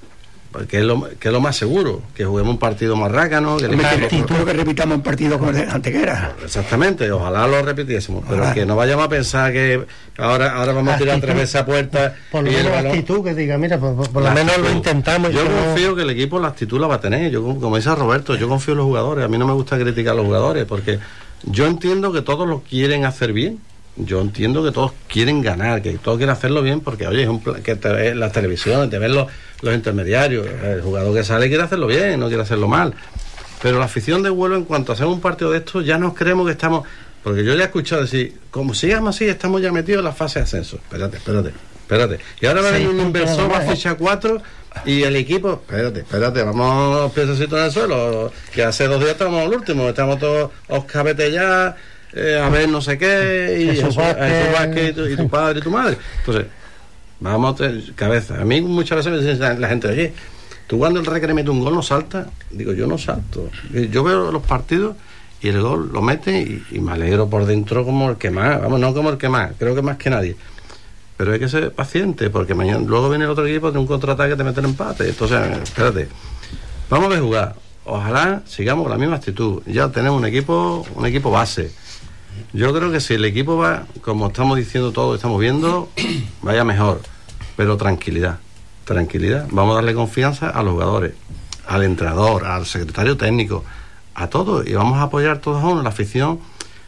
Speaker 4: que es lo, que es lo más seguro, que juguemos un partido más rácano, que
Speaker 5: el actitud que repitamos un partido como el de Antequera.
Speaker 4: Exactamente, ojalá lo repitiésemos, pero ojalá. Que no vayamos a pensar que ahora ahora vamos a tirar tres veces a puerta.
Speaker 3: Por lo menos la actitud que diga, mira, por, por, por lo menos lo intentamos.
Speaker 4: Yo
Speaker 3: como...
Speaker 4: confío que el equipo la actitud la va a tener, yo como dice Roberto, yo confío en los jugadores, a mí no me gusta criticar a los jugadores, porque yo entiendo que todos lo quieren hacer bien. Yo entiendo que todos quieren ganar, que todos quieren hacerlo bien, porque oye, es un plan, que te ves las televisiones, te ven los, los intermediarios, el jugador que sale quiere hacerlo bien, no quiere hacerlo mal. Pero la afición de Huelva, en cuanto hacemos un partido de esto, ya nos creemos que estamos, porque yo ya he escuchado decir, como sigamos así, estamos ya metidos en la fase de ascenso. Espérate, espérate, espérate. Y ahora va a venir un inversor, va a fichar cuatro, y el equipo, espérate, espérate, vamos los piececitos en el suelo, que hace dos días estamos al último, estamos todos oscabete ya. Eh, a ver no sé qué y Jesús Vázquez y tu, y tu padre y tu madre. Entonces vamos a tener cabeza. A mí muchas veces me dice la, la gente, oye, tú cuando el Recre mete un gol no saltas. Digo, yo no salto, yo veo los partidos y el gol lo mete y, y me alegro por dentro como el que más, vamos, no como el que más, creo que más que nadie, pero hay que ser paciente porque mañana luego viene el otro equipo de un contraataque te mete el empate. Entonces espérate, vamos a jugar, ojalá sigamos con la misma actitud. Ya tenemos un equipo un equipo base. Yo creo que si el equipo va, como estamos diciendo todos, estamos viendo, vaya mejor, pero tranquilidad, tranquilidad. Vamos a darle confianza a los jugadores, al entrenador, al secretario técnico, a todos, y vamos a apoyar todos a uno, la afición.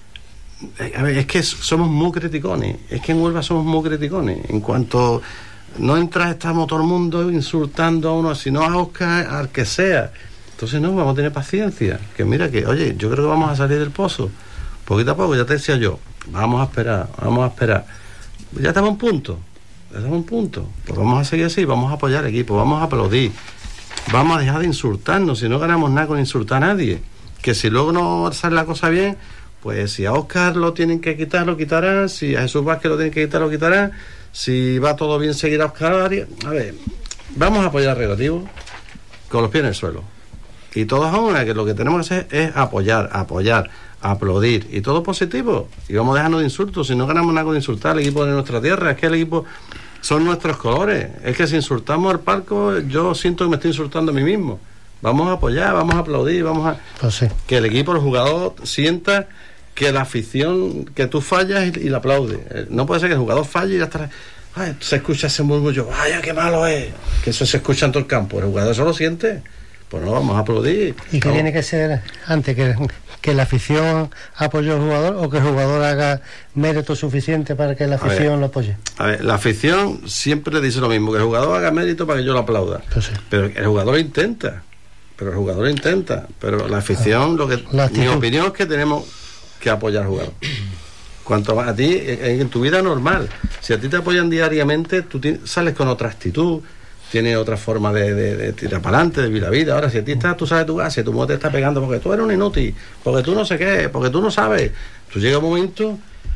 Speaker 4: A ver, es que somos muy criticones, es que en Huelva somos muy criticones. En cuanto no entras, estamos todo el mundo insultando a uno, si no a Oscar, al que sea. Entonces no, vamos a tener paciencia, que mira que, oye, yo creo que vamos a salir del pozo. Poquito a poco, ya te decía yo, vamos a esperar, vamos a esperar. Ya estamos en punto, ya estamos en punto. Pues vamos a seguir así, vamos a apoyar al equipo, vamos a aplaudir, vamos a dejar de insultarnos, si no ganamos nada con insultar a nadie. Que si luego no sale la cosa bien, pues si a Óscar lo tienen que quitar, lo quitarán, si a Jesús Vázquez lo tienen que quitar, lo quitarán, si va todo bien, seguirá Óscar Arias. A ver, vamos a apoyar al Recreativo con los pies en el suelo. Y todos ahora que lo que tenemos que hacer es apoyar, apoyar, aplaudir y todo positivo, y vamos dejando de insultos. Si no ganamos nada con insultar al equipo de nuestra tierra, es que el equipo son nuestros colores, es que si insultamos al palco yo siento que me estoy insultando a mí mismo. Vamos a apoyar, vamos a aplaudir, vamos a
Speaker 3: pues sí. Que
Speaker 4: el equipo, el jugador sienta que la afición, que tú fallas y, y la aplaude. No puede ser que el jugador falle y ya está, ay, se escucha ese murmullo, vaya qué malo es, que eso se escucha en todo el campo. El jugador eso lo siente, pues no, vamos a aplaudir.
Speaker 3: ¿Y qué
Speaker 4: no.
Speaker 3: tiene que ser antes? Que, que la afición apoye al jugador o que el jugador haga mérito suficiente para que la afición ver, lo apoye.
Speaker 4: A ver, la afición siempre le dice lo mismo, que el jugador haga mérito para que yo lo aplauda. Pues sí. Pero el jugador intenta, pero el jugador intenta, pero la afición, lo que mi opinión es que tenemos que apoyar al jugador. Cuanto más a ti, en, en tu vida normal, si a ti te apoyan diariamente, tú t- sales con otra actitud, tienes otra forma de, de, de tirar para adelante, de vivir la vida. Ahora, si a ti estás, tú sabes tu casa, tu mujer te está pegando porque tú eres un inútil, porque tú no sé qué, porque tú no sabes. Tú llega un momento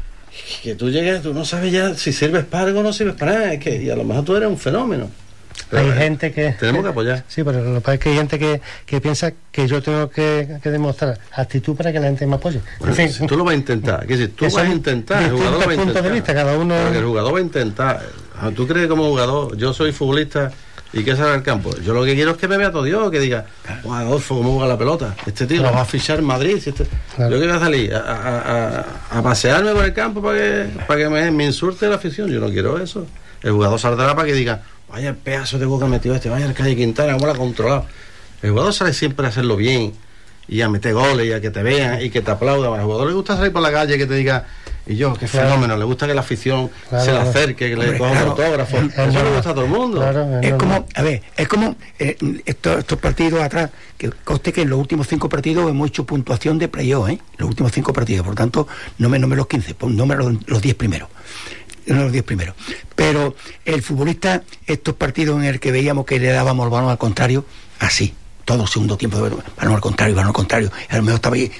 Speaker 4: que tú llegas, tú no sabes ya si sirves para algo o no sirves para nada, es que, y a lo mejor tú eres un fenómeno.
Speaker 3: Pero hay gente que...
Speaker 4: Tenemos que apoyar.
Speaker 3: Sí, pero lo que pasa es que hay gente que, que piensa que yo tengo que, que demostrar actitud para que la gente me apoye.
Speaker 4: Bueno, en fin, si tú lo vas a intentar, que si tú vas a intentar, el jugador lo va a intentar.
Speaker 3: De vista, cada uno...
Speaker 4: Porque el jugador va a intentar. ¿Tú crees como jugador? Yo soy futbolista y ¿qué sabe el campo? Yo lo que quiero es que me vea todo Dios, que diga, wow, Adolfo, ¿cómo juega la pelota? Este tío claro. lo va a fichar en Madrid. Si este... claro. Yo quiero salir a, a, a, a pasearme por el campo para que, para que me, me insulte la afición. Yo no quiero eso. El jugador saldrá para que diga, vaya el pedazo de gol que ha metido este, vaya el Calle Quintana, cómo lo ha controlado. El jugador sale siempre a hacerlo bien y a meter goles y a que te vean y que te aplaudan. Al jugador le gusta salir por la calle y que te diga, y yo, qué claro. fenómeno, le gusta que la afición claro, se le acerque, que hombre, le coja claro. un autógrafo. Es, es, eso le gusta a todo el mundo.
Speaker 5: Claro, es, es como, a ver, es como eh, estos, estos partidos atrás, que conste que en los últimos cinco partidos hemos hecho puntuación de playoff, ¿eh? Los últimos cinco partidos, por tanto, no me nombre los quince, no me los, los diez primeros. los diez primeros. Pero el futbolista, estos partidos en el que veíamos que le dábamos el balón al contrario, así, todo segundo tiempo, de balón al contrario, balón al contrario, a lo mejor estaba ahí.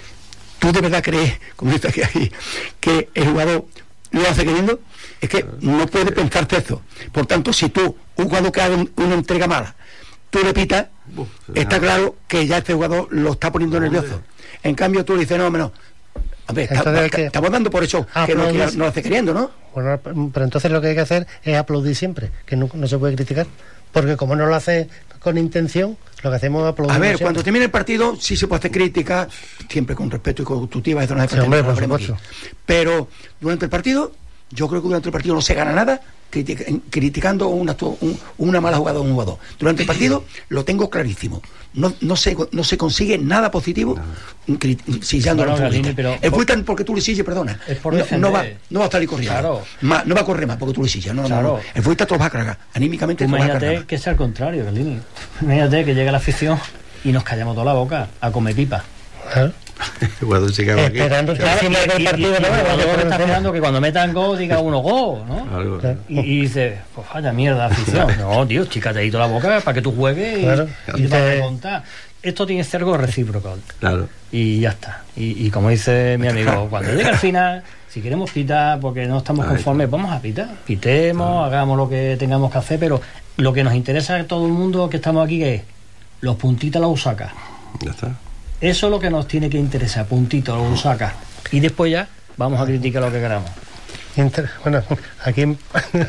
Speaker 5: ¿Tú de verdad crees, como dice aquí, aquí, que el jugador lo hace queriendo? Es que no puede pensarte eso. Por tanto, si tú, un jugador que haga un, una entrega mala, tú le pitas, Uf, está claro que ya este jugador lo está poniendo nervioso. En cambio, tú le dices, no, menos. A ver, está, que... estamos dando por eso que no, que no lo hace queriendo, ¿no?
Speaker 3: Bueno, pero entonces lo que hay que hacer es aplaudir siempre, que no, no se puede criticar, porque como no lo hace, con intención, lo que hacemos es aplaudir.
Speaker 5: A ver,
Speaker 3: siempre.
Speaker 5: cuando termine el partido, sí se puede hacer crítica, siempre con respeto y constructiva, eso no hace
Speaker 3: Sí, hombre,
Speaker 5: falta,
Speaker 3: por
Speaker 5: no
Speaker 3: supuesto.
Speaker 5: aquí. Pero durante el partido, yo creo que durante el partido no se gana nada critica, criticando una, un, una mala jugada de un jugador. Durante el partido lo tengo clarísimo. No, no, se, no se consigue nada positivo sillando
Speaker 7: bueno,
Speaker 5: a los
Speaker 7: Galini, pero
Speaker 5: el Fulham porque tú le silles, perdona.
Speaker 7: Es por
Speaker 5: no,
Speaker 7: defender.
Speaker 5: no, va, no va a salir corriendo.
Speaker 7: Claro.
Speaker 5: Más, no va a correr más porque tú le sillas. No,
Speaker 7: Claro.
Speaker 5: no, no. El Fulham te lo va a cargar. Anímicamente te lo va a
Speaker 7: Imagínate
Speaker 5: cargar.
Speaker 7: que sea al contrario, Galini. Imagínate que llega la afición y nos callamos toda la boca a comer pipa.
Speaker 3: ¿Eh?
Speaker 4: Cuando se queda aquí.
Speaker 3: Esperando el
Speaker 7: Claro, y,
Speaker 3: final del
Speaker 7: y-
Speaker 3: partido,
Speaker 7: y- y
Speaker 3: ¿no?
Speaker 7: el
Speaker 3: Lo que
Speaker 7: jugador
Speaker 3: pueden
Speaker 7: está
Speaker 3: hacer.
Speaker 7: esperando que cuando metan gol diga uno gol, ¿no?
Speaker 4: Algo.
Speaker 3: Claro.
Speaker 7: Y, y dice, pues vaya mierda, afición. No, tío, chicatadito la boca para que tú juegues y,
Speaker 3: Claro.
Speaker 7: y te vas
Speaker 3: Te-
Speaker 7: a contar. Esto tiene que ser algo recíproco.
Speaker 4: Claro.
Speaker 7: Y ya está. Y, y como dice mi amigo, cuando llegue al final, si queremos pitar porque no estamos
Speaker 4: Ahí
Speaker 7: conformes, vamos a pitar. Pitemos, hagamos lo que tengamos que hacer, pero lo que nos interesa a todo el mundo que estamos aquí, que es los puntitos a la usaca.
Speaker 4: Ya está.
Speaker 7: Eso es lo que nos tiene que interesar, puntitos a la usaca. Y después ya vamos a criticar lo que queramos.
Speaker 3: Inter- Bueno, aquí en-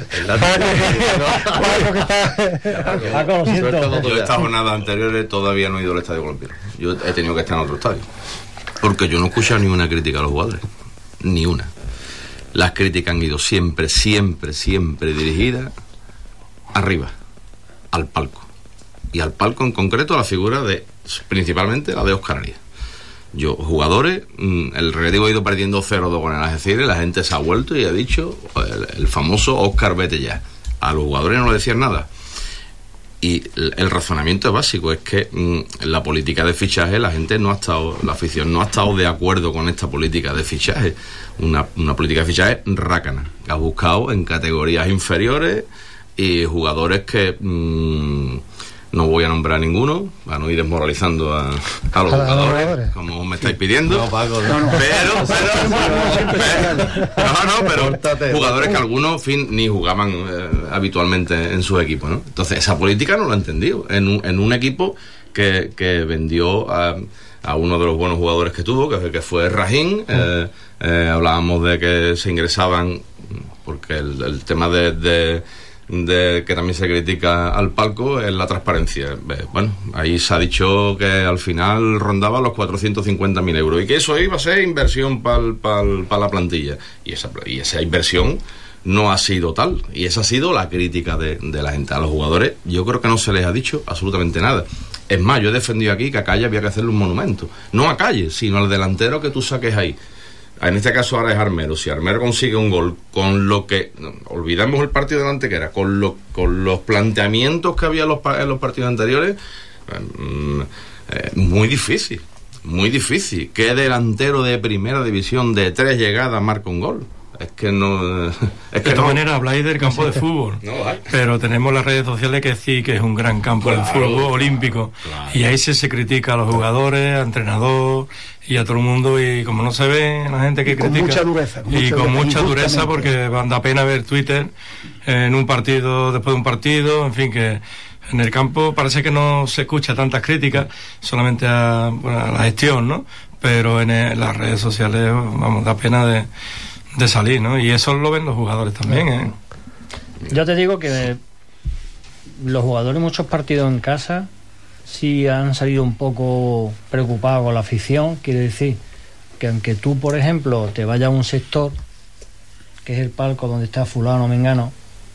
Speaker 3: Paco, que está...
Speaker 7: Paco, lo siento.
Speaker 6: Yo estas jornadas anteriores todavía no he ido al estadio colombiano. Yo he tenido que estar en otro estadio. Porque yo no he escuchado ni una crítica a los jugadores. Ni una. Las críticas han ido siempre, siempre, siempre dirigidas arriba, al palco. Y al palco en concreto a la figura de, principalmente la de Óscar Arias. Yo, jugadores, el Recreativo ha ido perdiendo cero dos con el Algeciras, la gente se ha vuelto y ha dicho el, el famoso Óscar, vete ya. A los jugadores no le decían nada. Y el, el razonamiento es básico, es que mmm, la política de fichaje, la gente no ha estado, la afición no ha estado de acuerdo con esta política de fichaje. Una, una política de fichaje rácana, que ha buscado en categorías inferiores y jugadores que... Mmm, no voy a nombrar ninguno, para no ir desmoralizando a, a los
Speaker 3: A los
Speaker 6: jugadores,
Speaker 3: jugadores.
Speaker 6: como me estáis pidiendo.
Speaker 4: No, Paco,
Speaker 5: No, no.
Speaker 6: Pero, pero, no, no, pero
Speaker 4: Córtate,
Speaker 6: jugadores que algunos, en fin, ni jugaban eh, habitualmente en sus equipos, ¿no? Entonces, esa política no lo he entendido. En un, en un equipo que, que vendió a, a uno de los buenos jugadores que tuvo, que, que fue Rajín, eh, eh, hablábamos de que se ingresaban, porque el, el tema de... de de que también se critica al palco es la transparencia. Bueno, ahí se ha dicho que al final rondaba los cuatrocientos cincuenta mil euros y que eso iba a ser inversión para pa, pa la plantilla, y esa, y esa inversión no ha sido tal, y esa ha sido la crítica de, de la gente. A los jugadores yo creo que no se les ha dicho absolutamente nada. Es más, yo he defendido aquí que a Calle había que hacerle un monumento, no a Calle, sino al delantero que tú saques ahí. En este caso ahora es Armero. Si Armero consigue un gol con lo que... No, olvidamos el partido de Antequera, con, lo, con los planteamientos que había en los, en los partidos anteriores, eh, eh, muy difícil, muy difícil. ¿Qué delantero de primera división de tres llegadas marca un gol? Es que no... Es
Speaker 8: De
Speaker 6: que
Speaker 8: todas
Speaker 6: no,
Speaker 8: maneras, habláis del campo de fútbol,
Speaker 6: no hay.
Speaker 8: pero tenemos las redes sociales que sí que es un gran campo
Speaker 6: Claro,
Speaker 8: del fútbol olímpico,
Speaker 6: claro.
Speaker 8: y ahí sí se critica a los jugadores, al entrenador y a todo el mundo, y como no se ve la gente que
Speaker 5: Y con
Speaker 8: critica,
Speaker 5: mucha dureza, con
Speaker 8: y
Speaker 5: mucha
Speaker 8: con
Speaker 5: dureza,
Speaker 8: mucha dureza,
Speaker 5: injustamente.
Speaker 8: porque da pena ver Twitter en un partido, después de un partido, en fin, que en el campo parece que no se escucha tantas críticas, solamente a, bueno, a la gestión, ¿no? Pero en, el- las redes sociales, vamos, da pena de, de salir, ¿no? Y eso lo ven los jugadores también, ¿eh?
Speaker 7: Yo te digo que los jugadores en muchos partidos en casa sí han salido un poco preocupados con la afición. Quiere decir que aunque tú, por ejemplo, te vayas a un sector que es el palco donde está fulano o mengano,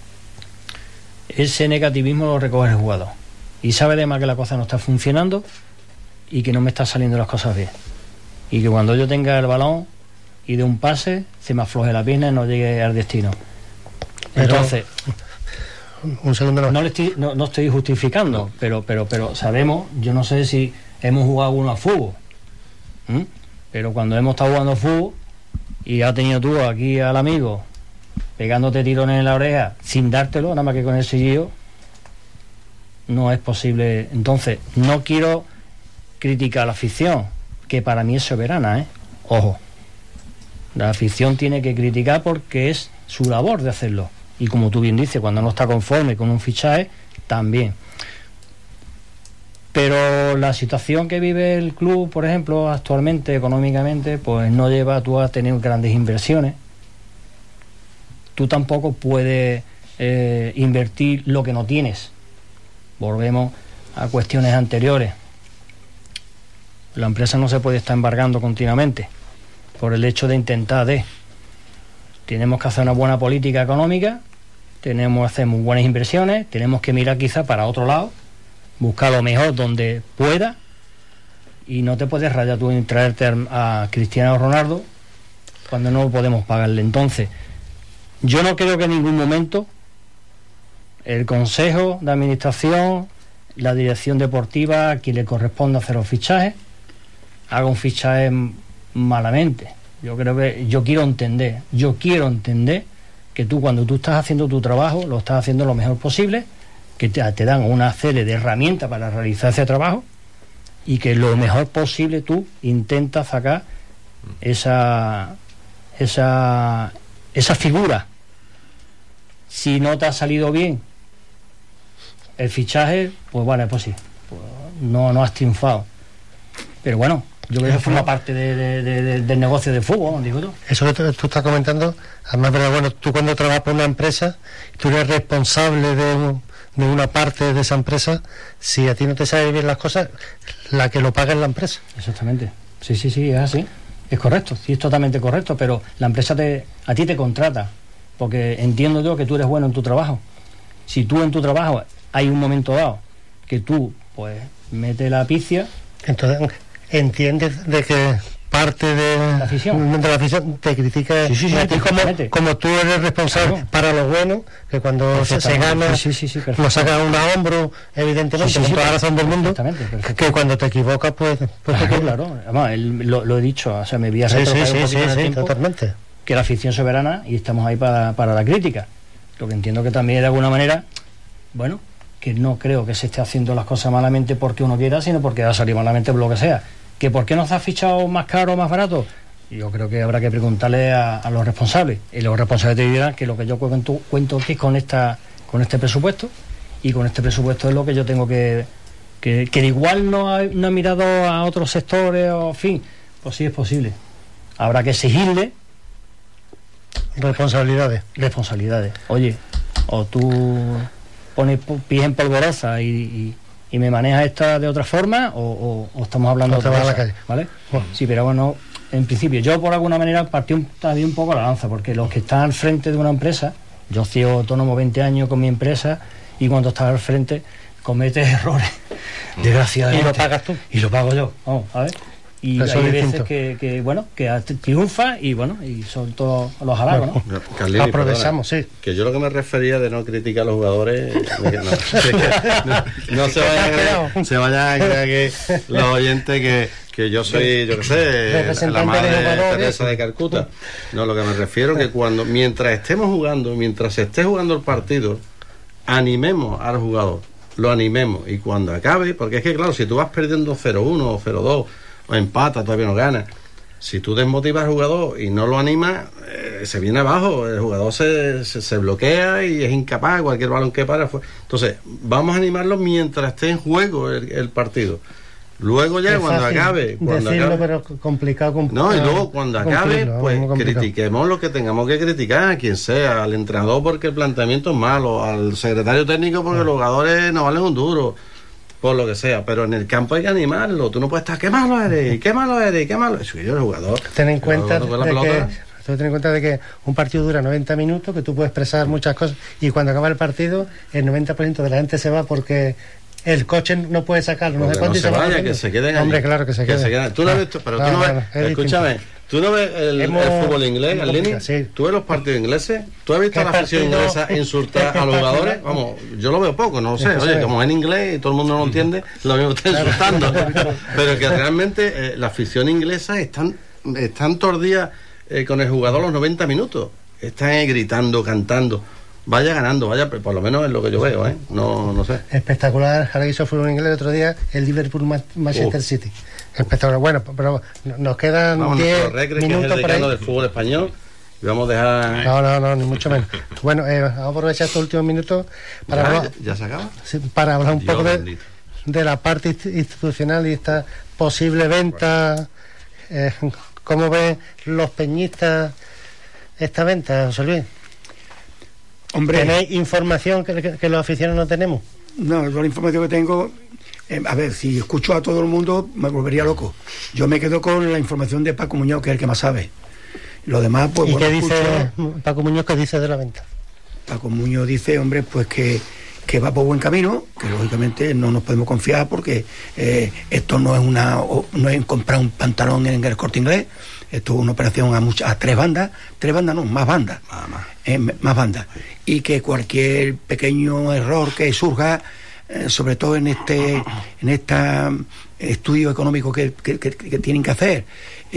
Speaker 7: ese negativismo lo recoge el jugador y sabe además que la cosa no está funcionando y que no me están saliendo las cosas bien, y que cuando yo tenga el balón y de un pase se me afloje la pierna y no llegue al destino.
Speaker 3: Pero-
Speaker 7: Entonces,
Speaker 3: Un segundo no.
Speaker 7: no le estoy, no, no estoy justificando, pero, pero, pero sabemos, yo no sé si hemos jugado uno a fútbol, ¿m? Pero cuando hemos estado jugando fútbol y has tenido tú aquí al amigo pegándote tirones en la oreja sin dártelo, nada más que con el sillillo, no es posible. Entonces, no quiero criticar a la afición, que para mí es soberana, ¿eh? Ojo, la afición tiene que criticar porque es su labor de hacerlo. Y como tú bien dices, cuando no está conforme con un fichaje, también. Pero la situación que vive el club, por ejemplo, actualmente, económicamente, pues no lleva tú a tener grandes inversiones. Tú tampoco puedes eh, invertir lo que no tienes. Volvemos a cuestiones anteriores. La empresa no se puede estar embargando continuamente por el hecho de intentar de. Tenemos que hacer una buena política económica, tenemos que hacer muy buenas inversiones, tenemos que mirar quizá para otro lado, buscar lo mejor donde pueda, y no te puedes rayar tú en traerte a Cristiano Ronaldo cuando no podemos pagarle. Entonces, yo no creo que en ningún momento el Consejo de Administración, la dirección deportiva, a quien le corresponda hacer los fichajes, haga un fichaje malamente. Yo creo que, yo quiero entender, yo quiero entender que tú, cuando tú estás haciendo tu trabajo, lo estás haciendo lo mejor posible, que te, te dan una serie de herramientas para realizar ese trabajo, y que lo mejor posible tú intentas sacar esa esa esa figura. Si no te ha salido bien el fichaje, pues vale, pues sí, pues no, no has triunfado. Pero bueno, yo creo que forma parte de, de, de, de, del negocio de fútbol, digo yo.
Speaker 3: Eso que tú, tú estás comentando, además, pero bueno, tú cuando trabajas por una empresa, tú eres responsable de, un, de una parte de esa empresa. Si a ti no te salen bien las cosas, la que lo paga es la empresa.
Speaker 7: Exactamente. Sí, sí, sí, es así. Es correcto, sí, es totalmente correcto, pero la empresa te, a ti te contrata, porque entiendo yo que tú eres bueno en tu trabajo. Si tú en tu trabajo hay un momento dado que tú, pues, metes la picia,
Speaker 3: entonces entiendes de que parte de
Speaker 7: la afición,
Speaker 3: de la afición te critica, sí, sí, sí, a ti como, como tú eres responsable, claro, para lo bueno, que cuando se, se gana, sí, sí, sí, lo sacas a un hombro, evidentemente, sí, sí, con toda la razón del mundo, que, que cuando te equivocas, pues... pues
Speaker 7: claro, claro, además, el, lo, lo he dicho, o sea, me voy a
Speaker 3: sí, sí, sí,
Speaker 7: un
Speaker 3: sí,
Speaker 7: sí,
Speaker 3: sí, totalmente.
Speaker 7: Que la afición soberana, y estamos ahí para, para la crítica. Lo que entiendo que también de alguna manera, bueno, que no creo que se esté haciendo las cosas malamente porque uno quiera, sino porque va a salir malamente por lo que sea. ¿Que por qué no se ha fichado más caro o más barato? Yo creo que habrá que preguntarle a, a los responsables. Y los responsables te dirán que lo que yo cuento, cuento aquí es con, esta, con este presupuesto, y con este presupuesto es lo que yo tengo que... Que, que igual no ha, no ha mirado a otros sectores, o en fin, pues sí es posible. Habrá que exigirle
Speaker 3: responsabilidades.
Speaker 7: Responsabilidades. Oye, o tú pones pies en polvorosa y... y y me maneja esta de otra forma, o, o, o estamos hablando
Speaker 3: de otra cosa, la calle.
Speaker 7: ¿Vale? Bueno. Sí, pero bueno, en principio yo por alguna manera partí un, partí un poco la lanza, porque los que están al frente de una empresa, yo he sido autónomo veinte años con mi empresa, y cuando estás al frente cometes errores, desgraciadamente.
Speaker 3: Y lo pagas tú.
Speaker 7: Y lo pago yo, vamos, a ver. Y hay veces que, que, bueno, que triunfa, y bueno, y son todos los halagos, ¿no?
Speaker 4: Carlini,
Speaker 3: aprovechamos,
Speaker 4: perdona,
Speaker 3: sí.
Speaker 4: Que yo lo que me refería de no criticar a los jugadores, no, no, no se vayan a creer, se vayan a creer que los oyentes que, que yo soy, yo qué sé, la madre de Teresa de Calcuta. No, lo que me refiero es que cuando, mientras estemos jugando, mientras se esté jugando el partido, animemos al jugador, lo animemos, y cuando acabe, porque es que claro, si tú vas perdiendo cero uno o cero dos, o empata, todavía no gana. Si tú desmotivas al jugador y no lo animas, eh, se viene abajo, el jugador se, se, se bloquea y es incapaz, cualquier balón que para fue. Entonces, vamos a animarlo mientras esté en juego el, el partido. Luego ya, es cuando acabe, cuando
Speaker 3: decirlo,
Speaker 4: acabe,
Speaker 3: pero complicado, complicado.
Speaker 4: No, y luego cuando acabe, pues critiquemos lo que tengamos que criticar, a quien sea, al entrenador porque el planteamiento es malo, al secretario técnico porque los jugadores no valen un duro, por lo que sea, pero en el campo hay que animarlo. Tú no puedes estar, qué malo eres, qué malo eres, qué malo. Soy yo el jugador.
Speaker 3: Ten en cuenta de que, ten en cuenta de que un partido dura noventa minutos, que tú puedes expresar muchas cosas, y cuando acaba el partido, el noventa por ciento de la gente se va porque el coche no puede sacarlo. No sé cuánto,
Speaker 4: no se, se vaya, va que se queden allí.
Speaker 3: Hombre, claro que se queden.
Speaker 4: Que se tú no ves, pero no, tú no ves, no, no, escúchame, tú no ves el, Hemos, el fútbol inglés, Carlini, sí. Tú ves los partidos ingleses, tú has visto a la afición inglesa insultar a los jugadores, vamos, yo lo veo poco, no lo sé, oye, como es en inglés y todo el mundo no lo entiende, lo mismo está insultando, pero que realmente eh, la afición inglesa están, están todos los días eh, con el jugador los noventa minutos, están eh, gritando, cantando. Vaya ganando, vaya, por lo menos es lo que yo veo, ¿eh? No, no sé.
Speaker 3: Espectacular, ahora hizo fútbol inglés el otro día, el Liverpool Manchester uh. City. Espectacular. Bueno, pero nos quedan diez minutos
Speaker 4: para el del fútbol español. Y vamos a dejar...
Speaker 3: No, no, no, ni mucho menos. Bueno, eh, vamos a aprovechar estos últimos minutos para
Speaker 4: ¿Ya,
Speaker 3: hablar...
Speaker 4: ¿Ya se acaba?
Speaker 3: Sí, para hablar un
Speaker 4: Dios
Speaker 3: poco de, de la parte institucional y esta posible venta. Eh, ¿Cómo ven los peñistas esta venta, José Luis?
Speaker 5: Hombre,
Speaker 3: ¿tenéis información que, que, que los aficionados no tenemos?
Speaker 5: No, yo la información que tengo eh, a ver, si escucho a todo el mundo me volvería loco. Yo me quedo con la información de Paco Muñoz, que es el que más sabe. Lo demás, pues...
Speaker 3: ¿Y
Speaker 5: bueno,
Speaker 3: qué dice
Speaker 5: escucho,
Speaker 3: Paco Muñoz, qué dice de la venta?
Speaker 5: Paco Muñoz dice, hombre, pues que, que va por buen camino, que lógicamente no nos podemos confiar porque eh, esto no es una no es comprar un pantalón en el Corte Inglés, esto es una operación a, muchas, a tres bandas, tres bandas no, más bandas,
Speaker 4: Nada más.
Speaker 5: eh, más bandas, y que cualquier pequeño error que surja, eh, sobre todo en este en este estudio económico que, que, que, que tienen que hacer, y,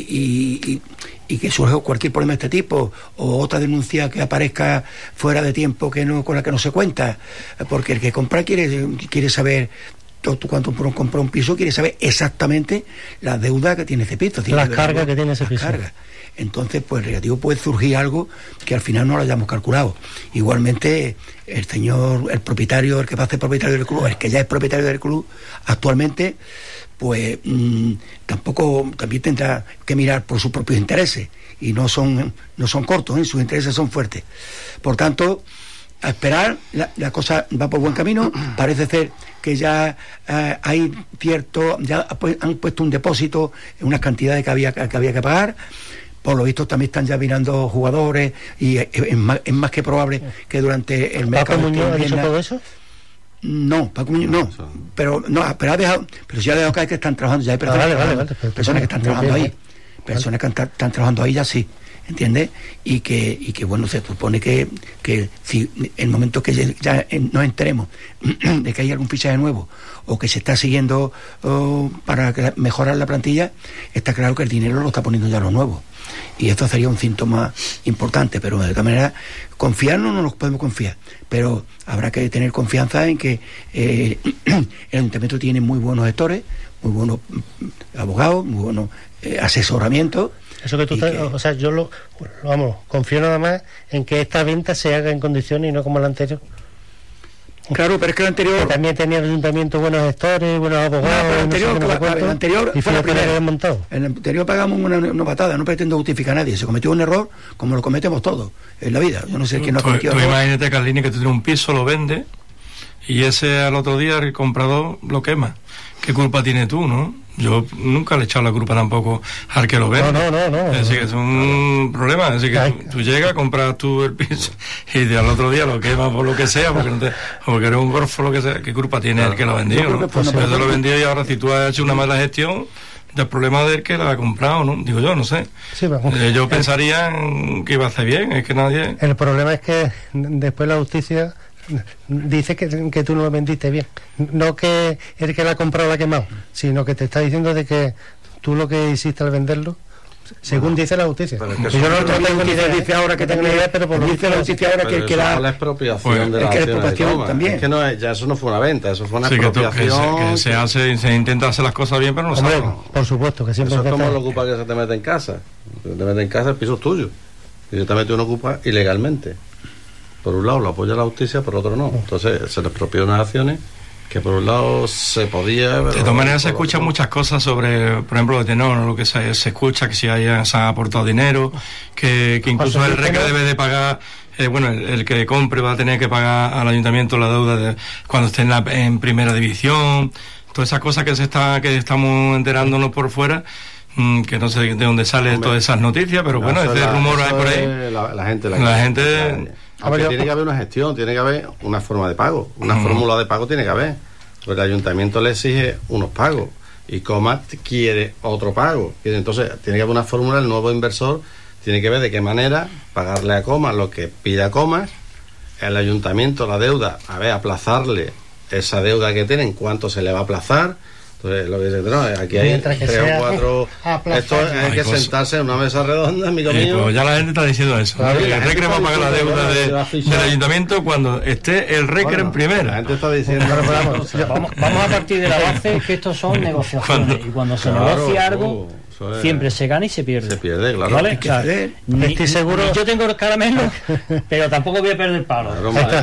Speaker 5: y, y que surja cualquier problema de este tipo o otra denuncia que aparezca fuera de tiempo que no con la que no se cuenta, porque el que compra quiere quiere saber. Tú cuando compras un piso quieres saber exactamente la deuda que tiene ese piso,
Speaker 3: las cargas que tiene ese piso.
Speaker 5: Cargas. Entonces, pues negativo puede surgir algo que al final no lo hayamos calculado. Igualmente, el señor, el propietario, el que va a ser propietario del club, el que ya es propietario del club, actualmente, pues mmm, tampoco también tendrá que mirar por sus propios intereses, y no son no son cortos, ¿eh? Sus intereses son fuertes. Por tanto, a esperar, la, la cosa va por buen camino. Parece ser que ya eh, hay cierto, ya han puesto un depósito en unas cantidades que había que había que pagar. Por lo visto también están ya mirando jugadores, y es, es, más, es más que probable que durante el mercado...
Speaker 3: ¿Paco Muñoz ha dicho todo eso?
Speaker 5: No, Paco Muñoz no, pero no, pero ha dejado, pero sí ha dejado caer que están trabajando, ya hay personas,
Speaker 3: ah, vale,
Speaker 5: que,
Speaker 3: vale, vale,
Speaker 5: personas que están trabajando
Speaker 3: bien,
Speaker 5: ahí, personas que están, están trabajando ahí ya sí, ¿entiendes? Y que, y que bueno, se supone que, que si el momento que ya nos enteremos de que hay algún fichaje nuevo o que se está siguiendo oh, para mejorar la plantilla, está claro que el dinero lo está poniendo ya los nuevos. Y esto sería un síntoma importante, pero de todas maneras, confiarnos no nos podemos confiar, pero habrá que tener confianza en que eh, el ayuntamiento tiene muy buenos gestores, muy buenos abogados, muy buenos eh, asesoramientos.
Speaker 3: Eso que tú estás,
Speaker 5: que...
Speaker 3: o sea, yo lo, vamos, confío nada más en que esta venta se haga en condiciones y no como la anterior.
Speaker 5: Claro, pero es que el anterior...
Speaker 3: Que también tenía el ayuntamiento buenos gestores, buenos abogados...
Speaker 5: No, pero el anterior,
Speaker 3: no sé
Speaker 5: no el anterior
Speaker 3: y fue la primera que habían montado.
Speaker 5: El anterior pagamos una, una patada, no pretendo justificar a nadie. Se cometió un error como lo cometemos todos en la vida. Yo no sé quién no ha cometido
Speaker 8: error.
Speaker 5: Tú
Speaker 8: imagínate, Carlini, que tú tienes un piso, lo vendes, y ese al otro día el comprador lo quema. ¿Qué culpa tienes tú, no? Yo nunca le he echado la culpa tampoco al que lo vende.
Speaker 3: No, no, no, no.
Speaker 8: Es decir, que es un problema. Es decir, que tú, tú llegas, compras tú el piso y al otro día lo quemas por lo que sea, porque, no te, porque eres un gorfo, lo que sea. ¿Qué culpa tiene el que lo vendió? ¿No? Pues yo te lo vendí y ahora si tú has hecho una mala gestión, el problema del que la ha comprado, ¿no? Digo yo, no sé.
Speaker 3: Sí, vamos.
Speaker 8: Eh, yo pensaría que iba a hacer bien, es que nadie...
Speaker 3: El problema es que después la justicia... dice que, que tú no lo vendiste bien, no que el que la ha comprado la ha quemado, sino que te está diciendo de que tú lo que hiciste al venderlo, según bueno, dice la justicia. Pero es que yo no, no tengo ni idea, dice ahora que tengo ni idea, pero por lo
Speaker 5: dice la justicia ahora que el que la
Speaker 4: la expropiación
Speaker 5: pues,
Speaker 4: de la
Speaker 5: expropiación también.
Speaker 4: Es que no es, ya eso no fue una venta, eso fue una
Speaker 8: sí,
Speaker 4: expropiación.
Speaker 8: Que, que, se, que se hace, se intenta hacer las cosas bien, pero no
Speaker 3: Hombre,
Speaker 8: sabe.
Speaker 3: Por supuesto que siempre
Speaker 4: eso es como
Speaker 3: está...
Speaker 4: lo ocupa que se te mete en casa. Se te mete en casa, el piso es tuyo. Y directamente uno ocupa ilegalmente. Por un lado lo apoya la justicia, por otro no. Entonces se les expropió unas acciones que por un lado se podía... Pero
Speaker 8: de todas maneras se escuchan muchas cosas sobre, por ejemplo, de tenor, lo que se, se escucha, que si haya, se ha aportado dinero, que, que incluso el R E C debe de pagar, eh, bueno, el, el que compre va a tener que pagar al ayuntamiento la deuda de cuando esté en, la, en primera división, todas esas cosas que se está que estamos enterándonos por fuera, que no sé de dónde salen Hombre, todas esas noticias, pero no, bueno, ese
Speaker 4: la,
Speaker 8: rumor hay por ahí.
Speaker 4: La, la gente... La,
Speaker 8: la
Speaker 4: que,
Speaker 8: gente...
Speaker 4: Aunque tiene que haber una gestión, tiene que haber una forma de pago, una uh-huh. fórmula de pago tiene que haber. Porque el ayuntamiento le exige unos pagos y Comas quiere otro pago. Entonces tiene que haber una fórmula, el nuevo inversor tiene que ver de qué manera pagarle a Comas lo que pida Comas, el ayuntamiento la deuda, a ver, aplazarle esa deuda que tiene, en cuánto se le va a aplazar. Entonces, lo que dice, no, aquí hay tres o cuatro. Esto hay que sentarse en una mesa redonda, amigo mío.
Speaker 8: Eh, pues ya la gente está diciendo eso. Claro, el Recre va a pagar la deuda de, del ayuntamiento cuando esté el Recre bueno, en primera.
Speaker 4: La gente está diciendo.
Speaker 7: Pero, pero vamos, vamos, vamos a partir de la base que estos son negociaciones. Cuando, y cuando se claro, negocia algo. Uh, es, siempre se gana y se pierde.
Speaker 4: Se pierde, claro.
Speaker 7: ¿Vale? O sea, ni,
Speaker 3: estoy seguro.
Speaker 7: Ni yo tengo el caramelo, pero tampoco voy a perder el palo.
Speaker 3: Claro,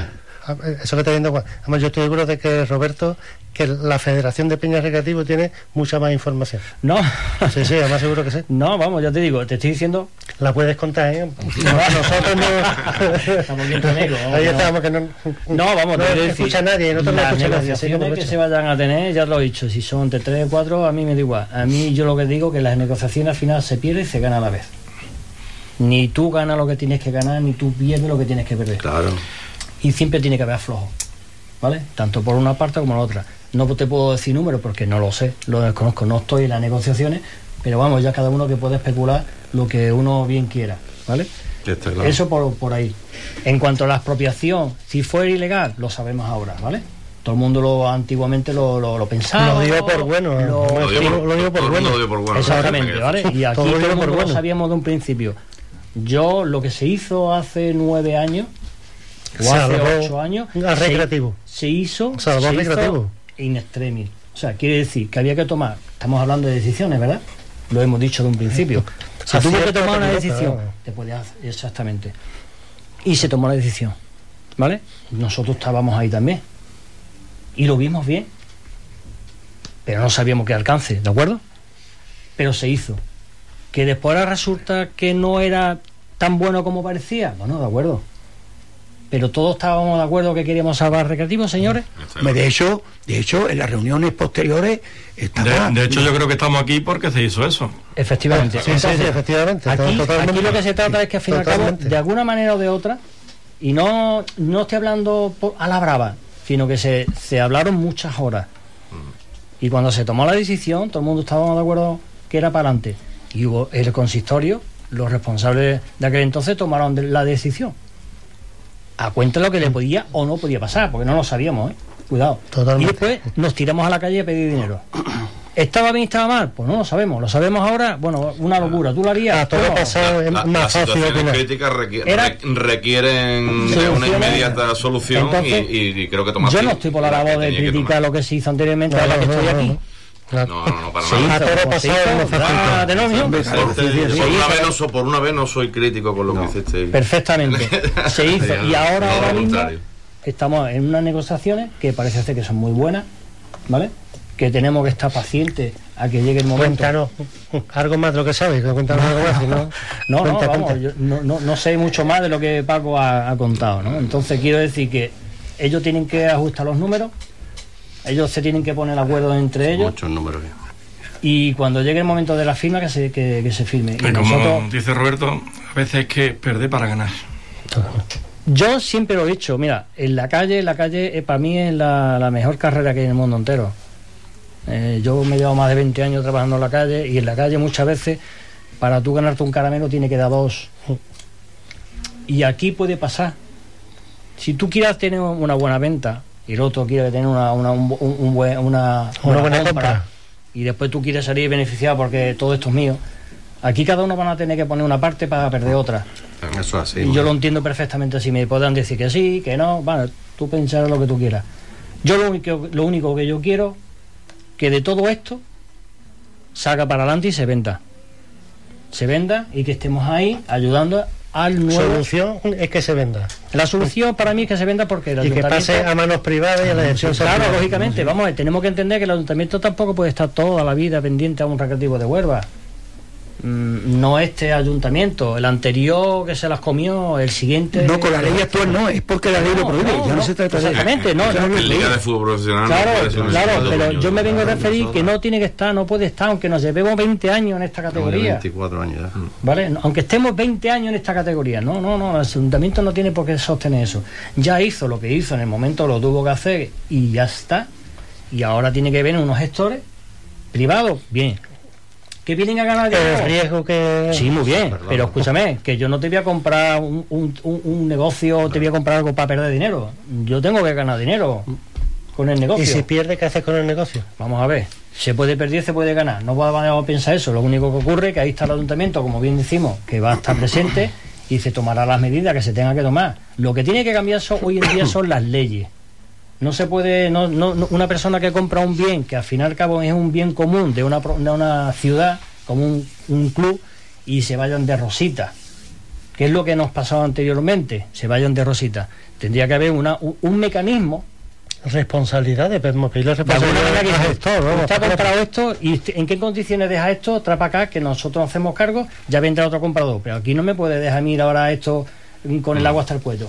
Speaker 3: eso que está viendo, además yo estoy seguro de que Roberto, que la Federación de Peñas Recreativos tiene mucha más información.
Speaker 7: No.
Speaker 3: Sí, sí, además seguro que sí.
Speaker 7: No, vamos, ya te digo, te estoy diciendo...
Speaker 3: La puedes contar, ¿eh? No, nosotros no...
Speaker 7: Estamos bien amigos.
Speaker 3: Ahí no, estamos, que no...
Speaker 7: No, vamos,
Speaker 3: no
Speaker 7: te
Speaker 3: escucha nadie, no te lo escucha nadie.
Speaker 7: Las negociaciones que se vayan a tener, ya lo he dicho, si son entre tres o cuatro, a mí me da igual. A mí yo lo que digo que las negociaciones al final se pierde y se gana a la vez. Ni tú ganas lo que tienes que ganar, ni tú pierdes lo que tienes que perder.
Speaker 4: Claro.
Speaker 7: Y siempre tiene que haber aflojo, ¿vale? Tanto por una parte como la otra. No te puedo decir números porque no lo sé, lo desconozco, no estoy en las negociaciones, pero vamos, ya cada uno que puede especular lo que uno bien quiera, ¿vale?
Speaker 4: Está claro.
Speaker 7: Eso por, por ahí. En cuanto a la expropiación, si fuera ilegal, lo sabemos ahora, ¿vale? Todo el mundo lo antiguamente lo, lo, lo pensaba.
Speaker 3: Lo dio por bueno.
Speaker 7: Lo,
Speaker 6: Lo dio por,
Speaker 3: lo dio por
Speaker 6: todo el
Speaker 3: bueno.
Speaker 6: mundo lo dio por bueno.
Speaker 7: Exactamente, ¿vale? Y aquí
Speaker 3: Todo
Speaker 7: todo,
Speaker 3: lo dio
Speaker 7: el
Speaker 3: por
Speaker 7: mundo
Speaker 3: bueno.
Speaker 7: lo sabíamos de un principio. Yo, lo que se hizo hace nueve años, o hace
Speaker 3: Salvo
Speaker 7: ocho años,
Speaker 3: al recreativo.
Speaker 7: Se, se hizo,
Speaker 3: Salvo
Speaker 7: se
Speaker 3: al
Speaker 7: hizo
Speaker 3: recreativo.
Speaker 7: in extremis. O sea, quiere decir que había que tomar, estamos hablando de decisiones, ¿verdad? Lo hemos dicho de un principio. Se tuvo que tomar una decisión, te puede hacer, exactamente. Y se tomó la decisión, ¿vale? Nosotros estábamos ahí también. Y lo vimos bien. Pero no sabíamos qué alcance, ¿de acuerdo? Pero se hizo. Que después resulta que no era tan bueno como parecía. Bueno, de acuerdo. Pero todos estábamos de acuerdo que queríamos salvar recreativos, señores.
Speaker 5: De hecho, de hecho, en las reuniones posteriores estaba...
Speaker 8: De, de hecho, yo creo que estamos aquí porque se hizo eso.
Speaker 7: Efectivamente.
Speaker 3: Sí, sí, sí, efectivamente.
Speaker 7: Aquí,
Speaker 3: Totalmente.
Speaker 7: aquí lo que se trata es que al fin y al cabo,
Speaker 3: Totalmente.
Speaker 7: de alguna manera o de otra, y no, no estoy hablando por- a la brava, sino que se, se hablaron muchas horas. Y cuando se tomó la decisión, todo el mundo estábamos de acuerdo que era para adelante. Y hubo el consistorio, los responsables de aquel entonces tomaron de- la decisión. A cuenta de lo que le podía o no podía pasar, porque no lo sabíamos, ¿eh? Cuidado.
Speaker 3: Totalmente.
Speaker 7: Y después nos tiramos a la calle a pedir dinero. ¿Estaba bien, estaba mal? Pues no lo sabemos. ¿Lo sabemos ahora? Bueno, una locura. ¿Tú lo harías?
Speaker 3: A todo
Speaker 7: Bueno,
Speaker 3: pasado es
Speaker 6: La-
Speaker 3: más
Speaker 6: las
Speaker 3: fácil
Speaker 6: situaciones
Speaker 3: opinar.
Speaker 6: críticas requi-
Speaker 7: Era-
Speaker 6: re- requieren de una
Speaker 7: Soluciones.
Speaker 6: inmediata solución.
Speaker 7: Entonces,
Speaker 6: y, y- y creo que tomar
Speaker 7: yo no estoy por la labor de criticar lo que se hizo anteriormente,
Speaker 3: No,
Speaker 7: ahora que
Speaker 3: no,
Speaker 7: estoy
Speaker 3: no,
Speaker 7: aquí.
Speaker 3: no. Claro.
Speaker 6: No, no, no, para
Speaker 7: Se
Speaker 6: nada.
Speaker 7: hizo,
Speaker 3: A todo
Speaker 7: como se
Speaker 3: pasado
Speaker 7: hizo,
Speaker 3: es más fácil.
Speaker 7: ah, de lo mismo.
Speaker 6: Este,
Speaker 7: Se
Speaker 6: por, una
Speaker 7: hizo
Speaker 6: vez no, so- por una vez no soy crítico con lo que hiciste.
Speaker 7: perfectamente. Se hizo. Y ahora,
Speaker 6: No,
Speaker 7: ahora
Speaker 6: al
Speaker 7: mismo,
Speaker 6: contrario.
Speaker 7: estamos en unas negociaciones que parece ser que son muy buenas, ¿vale? Que tenemos que estar pacientes a que llegue el momento.
Speaker 3: Cuéntanos algo más de lo que sabes, que cuéntanos algo más. Si no,
Speaker 7: No, no,
Speaker 3: cuenta,
Speaker 7: vamos,
Speaker 3: cuenta.
Speaker 7: yo no, no, no sé mucho más de lo que Paco ha, ha contado, ¿no? Entonces quiero decir que ellos tienen que ajustar los números, ellos se tienen que poner de acuerdo entre ellos,
Speaker 4: Muchos números.
Speaker 7: y cuando llegue el momento de la firma que se, que, que se firme. Y
Speaker 8: Y como
Speaker 7: nosotros,
Speaker 8: dice Roberto, a veces hay que perder para ganar.
Speaker 7: yo siempre lo he dicho, mira, en la calle, la calle eh, para mí es la, la mejor carrera que hay en el mundo entero. Eh, yo me he llevado más de veinte años trabajando en la calle, y en la calle muchas veces, para tú ganarte un caramelo, tiene que dar dos. Y aquí puede pasar. Si tú quieras tener una buena venta y el otro quiere tener una, una, un, un- un buen- una,
Speaker 3: Una buena compra.
Speaker 7: y después tú quieres salir beneficiado porque todo esto es mío, aquí cada uno van a tener que poner una parte para perder otra.
Speaker 4: Eso es así.
Speaker 7: Y yo lo entiendo perfectamente. Si me puedan decir que sí, que no, bueno, tú pensarás lo que tú quieras. Yo lo único, lo único que yo quiero, que de todo esto salga para adelante y se venda. Se venda y que estemos ahí ayudando al
Speaker 3: La
Speaker 7: nuevo.
Speaker 3: solución es que se venda.
Speaker 7: La solución para mí es que se venda porque el
Speaker 3: Y que
Speaker 7: ayuntamiento...
Speaker 3: pase a manos privadas y a la gestión
Speaker 7: Claro,
Speaker 3: social.
Speaker 7: lógicamente, vamos a ver, tenemos que entender que el ayuntamiento tampoco puede estar toda la vida pendiente a un recreativo de Huelva. Mm, no este ayuntamiento, el anterior que se las comió, el siguiente...
Speaker 5: No, con la ley actual no, es porque la ley lo prohíbe, ya no, se trata de...
Speaker 7: Exactamente, no, no,
Speaker 6: En Liga de Fútbol Profesional. no
Speaker 7: Claro,
Speaker 6: puede ser un
Speaker 7: claro,
Speaker 6: instituto,
Speaker 7: pero
Speaker 6: coño.
Speaker 7: yo me vengo a referir que no tiene que estar, no puede estar, aunque nos llevemos veinte años en esta
Speaker 4: Tengo yo
Speaker 7: categoría,
Speaker 4: veinticuatro años ya.
Speaker 7: ¿vale? No, aunque estemos veinte años en esta categoría, no, no, no, el ayuntamiento no tiene por qué sostener eso. Ya hizo lo que hizo en el momento, lo tuvo que hacer y ya está. Y ahora tiene que venir unos gestores privados, bien, que vienen a ganar
Speaker 3: El
Speaker 7: dinero.
Speaker 3: riesgo que...
Speaker 7: Sí, muy bien, pero escúchame, que yo no te voy a comprar un, un, un- un negocio, te voy a comprar algo para perder dinero. Yo tengo que ganar dinero con el negocio.
Speaker 3: ¿Y si pierde, qué haces con el negocio?
Speaker 7: Vamos a ver, se puede perder, se puede ganar. No vamos a pensar eso. Lo único que ocurre es que ahí está el ayuntamiento, como bien decimos, que va a estar presente y se tomará las medidas que se tenga que tomar. Lo que tiene que cambiar son, hoy en día son las leyes. No se puede, no, no, no- una persona que compra un bien, que al fin y al cabo es un bien común de una, pro- de una ciudad, como un, un club, y se vayan de rosita. ¿Qué es lo que nos pasaba anteriormente? Se vayan de rosita. Tendría que haber una, un, un mecanismo.
Speaker 3: Responsabilidades, pero pedir la responsabilidad
Speaker 7: que
Speaker 3: al gestor, ¿no?
Speaker 7: Usted ha comprado esto y en qué condiciones deja esto, trae para acá, que nosotros hacemos cargo, ya vendrá otro comprador. Pero aquí no me puede dejar mirar ahora esto con el agua hasta el cuello.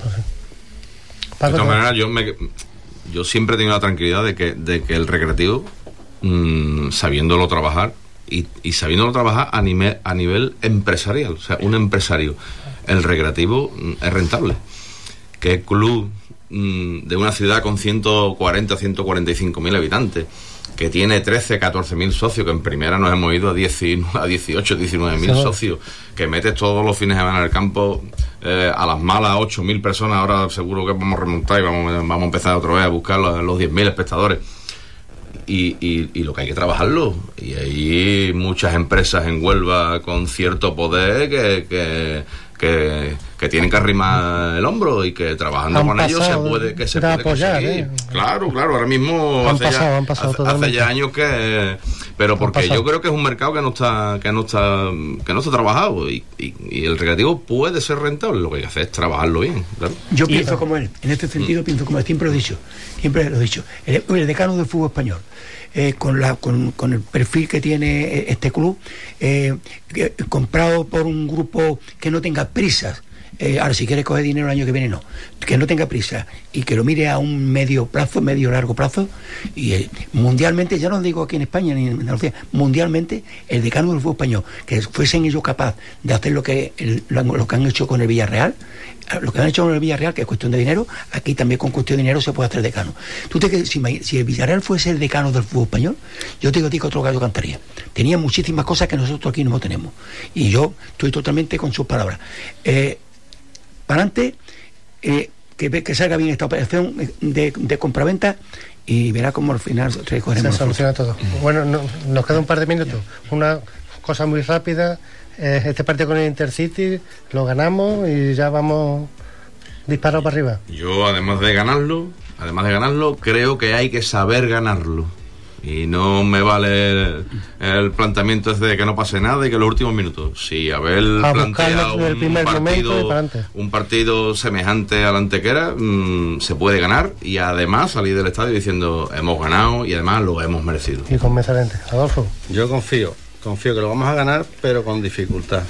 Speaker 6: De todas maneras, yo, me, yo siempre he tenido la tranquilidad de que, de que el recreativo, mmm, sabiéndolo trabajar, y, y sabiéndolo trabajar a nivel, a nivel empresarial, o sea, un empresario, el recreativo es rentable. ¿Qué club de una ciudad con ciento cuarenta, ciento cuarenta y cinco mil habitantes, que tiene trece, catorce mil socios, que en primera nos hemos ido a, diecinueve, a dieciocho, diecinueve mil socios, que metes todos los fines de semana en el campo eh, a las malas ocho mil personas, ahora seguro que vamos a remontar y vamos, vamos a empezar otra vez a buscar los, los diez mil espectadores. Y, y, y lo que hay que trabajarlo, y hay muchas empresas en Huelva con cierto poder que, que, que, que tienen que arrimar el hombro y que trabajando han con ellos se puede, que se puede
Speaker 3: apoyar,
Speaker 6: conseguir.
Speaker 3: ¿eh?
Speaker 6: Claro, claro, ahora mismo
Speaker 3: han
Speaker 6: hace,
Speaker 3: pasado,
Speaker 6: ya,
Speaker 3: han pasado
Speaker 6: hace, hace ya años que, pero porque yo creo que es un mercado que no está, que no está, que no está trabajado, y, y, y el recreativo puede ser rentable, lo que hay que hacer es trabajarlo bien, claro.
Speaker 5: Yo y pienso como él, en este sentido pienso como él, siempre lo he dicho, siempre lo he dicho, el, el decano del fútbol español, eh, con la con, con el perfil que tiene este club, eh, que, comprado por un grupo que no tenga prisas. Eh, ahora, si quiere coger dinero el año que viene, no. Que no tenga prisa y que lo mire a un medio plazo, medio largo plazo. Y eh, mundialmente, ya no digo aquí en España ni en Andalucía, mundialmente, el decano del fútbol español, que fuesen ellos capaces de hacer lo que, el, lo que han hecho con el Villarreal, lo que han hecho con el Villarreal, que es cuestión de dinero, aquí también con cuestión de dinero se puede hacer decano. Tú te, si, si el Villarreal fuese el decano del fútbol español, yo te digo a ti que otro gallo cantaría. Tenía muchísimas cosas que nosotros aquí no tenemos. Y yo estoy totalmente con sus palabras. Eh, para adelante, eh, que, que salga bien esta operación de, de compraventa y verá cómo al final recogeremos.
Speaker 3: Se soluciona todo. Bueno, no, nos queda un par de minutos. Una cosa muy rápida, eh, este partido con el Intercity lo ganamos y ya vamos disparados para arriba.
Speaker 6: Yo, además de ganarlo, además de ganarlo, creo que hay que saber ganarlo. Y no me vale el, el planteamiento ese de que no pase nada y que en los últimos minutos, si haber
Speaker 3: a
Speaker 6: planteado un partido,
Speaker 3: y
Speaker 6: un partido semejante al Antequera, mmm, se puede ganar y además salir del estadio diciendo hemos ganado y además lo hemos merecido.
Speaker 3: Y convencedamente. Adolfo.
Speaker 4: Yo confío, confío que lo vamos a ganar, pero con dificultad.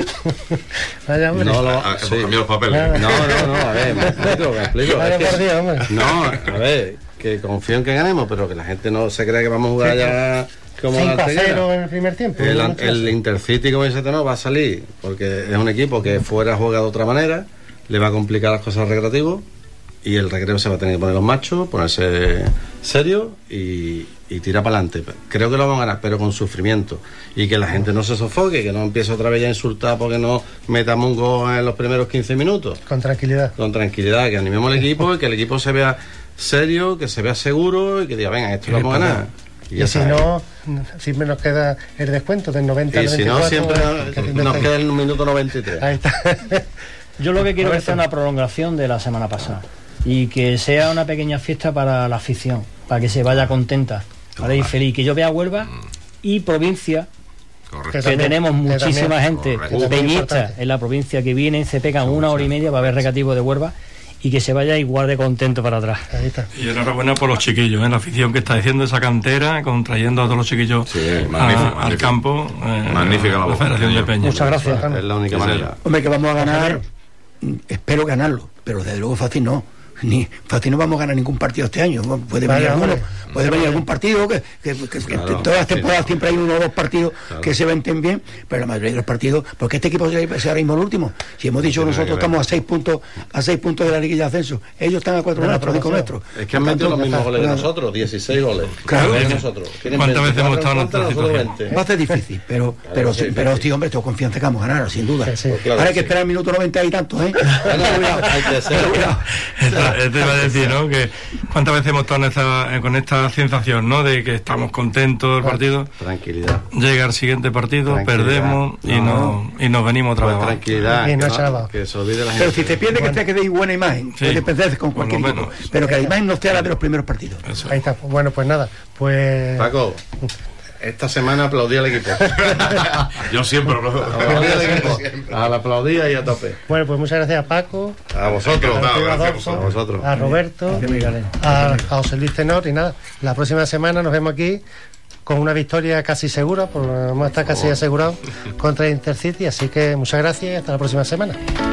Speaker 3: Vaya, hombre.
Speaker 6: No, lo, a, sí. los papeles.
Speaker 4: No, no, no, a ver, me explico, me explico.
Speaker 3: Vaya,
Speaker 4: es que,
Speaker 3: por Dios, hombre.
Speaker 4: No, a ver, que confío en que ganemos, pero que la gente no se crea que vamos a jugar ya como
Speaker 3: cinco a cero en el primer tiempo.
Speaker 4: El, el Intercity, como dice Teno, va a salir, porque es un equipo que fuera juega de otra manera, le va a complicar las cosas al recreativo, y el recreo se va a tener que poner los machos, ponerse serio y, y tirar para adelante. Creo que lo vamos a ganar, pero con sufrimiento, y que la gente no se sofoque, que no empiece otra vez ya a insultar porque no metamos un gol en los primeros quince minutos.
Speaker 3: Con tranquilidad.
Speaker 4: Con tranquilidad, que animemos al equipo y que el equipo se vea serio, que se vea seguro y que diga, venga, esto lo vamos a ganar. Y,
Speaker 3: y si no, siempre nos queda el descuento del noventa al
Speaker 4: y si
Speaker 3: noventa y cuatro,
Speaker 4: no, siempre nos, nos queda el minuto noventa y tres.
Speaker 3: Ahí está.
Speaker 7: Yo lo que quiero es que sea una prolongación de la semana pasada y que sea una pequeña fiesta para la afición, para que se vaya contenta, para ir feliz, que yo vea Huelva y provincia. Correcto. Que, también, tenemos muchísima gente peñista en la provincia que vienen, se pegan una hora y media para ver recreativo de Huelva y que se vaya igual de contento para atrás.
Speaker 3: Ahí está.
Speaker 8: Y enhorabuena por los chiquillos, ¿eh? La afición que está haciendo esa cantera, contrayendo a todos los chiquillos
Speaker 6: sí,
Speaker 8: a,
Speaker 6: magnífico,
Speaker 8: al campo.
Speaker 6: Eh, Magnífica la,
Speaker 8: la Federación de Peña.
Speaker 3: Muchas gracias.
Speaker 4: Es la única manera.
Speaker 5: Hombre, que vamos a ganar, espero ganarlo, pero desde luego fácil no. Ni fácil no vamos a ganar ningún partido este año. Puede venir
Speaker 3: Vaya,
Speaker 5: alguno, puede venir algún partido que, que, que, que claro, todas las temporadas sí, siempre hay uno o dos partidos claro, que se venten bien, pero la mayoría de los partidos, porque este equipo es ahora mismo el último. Si hemos dicho que nosotros estamos a seis puntos, a seis puntos de la liguilla de ascenso, ellos están a cuatro nuestros, cinco nuestros.
Speaker 4: Es que han metido los mismos goles que nosotros, dieciséis goles.
Speaker 5: Claro,
Speaker 4: de nosotros.
Speaker 8: ¿Cuántas veces hemos estado en esta situación?
Speaker 5: Va a ser difícil, pero
Speaker 4: claro,
Speaker 5: pero,
Speaker 4: sí,
Speaker 5: pero
Speaker 4: sí.
Speaker 5: sí, hombre, tengo confianza que vamos a ganar, sin duda.
Speaker 3: Sí, sí.
Speaker 4: Claro,
Speaker 5: ahora hay que
Speaker 4: sí.
Speaker 5: esperar el minuto noventa y tantos, ¿eh?
Speaker 8: Te iba a decir, ¿no? Que cuántas veces hemos estado en esta, con esta sensación, ¿no? De que estamos contentos del partido.
Speaker 4: Tranquilidad.
Speaker 8: Llega el siguiente partido, perdemos y,
Speaker 4: no.
Speaker 8: nos, y nos venimos otra vez.
Speaker 4: Pues tranquilidad.
Speaker 3: Y no
Speaker 4: que,
Speaker 3: no,
Speaker 4: que se olvide la gente.
Speaker 5: Pero si te pierde bueno. que te quede buena imagen,
Speaker 8: sí,
Speaker 5: puedes perder con cualquier equipo. Pero que la imagen no sea la de los primeros partidos.
Speaker 8: Eso.
Speaker 3: Ahí está. Bueno, pues nada. Pues.
Speaker 4: Paco. esta semana aplaudí al equipo.
Speaker 6: Yo siempre
Speaker 4: aplaudí al equipo. A la aplaudida y a tope.
Speaker 3: Bueno, pues muchas gracias a Paco.
Speaker 4: A vosotros.
Speaker 3: A,
Speaker 6: no,
Speaker 3: Adolfo,
Speaker 6: a
Speaker 4: vosotros.
Speaker 3: A Roberto. A, a José Luis Tenor. Y nada, la próxima semana nos vemos aquí con una victoria casi segura, porque vamos a estar casi asegurados contra Intercity. Así que muchas gracias y hasta la próxima semana.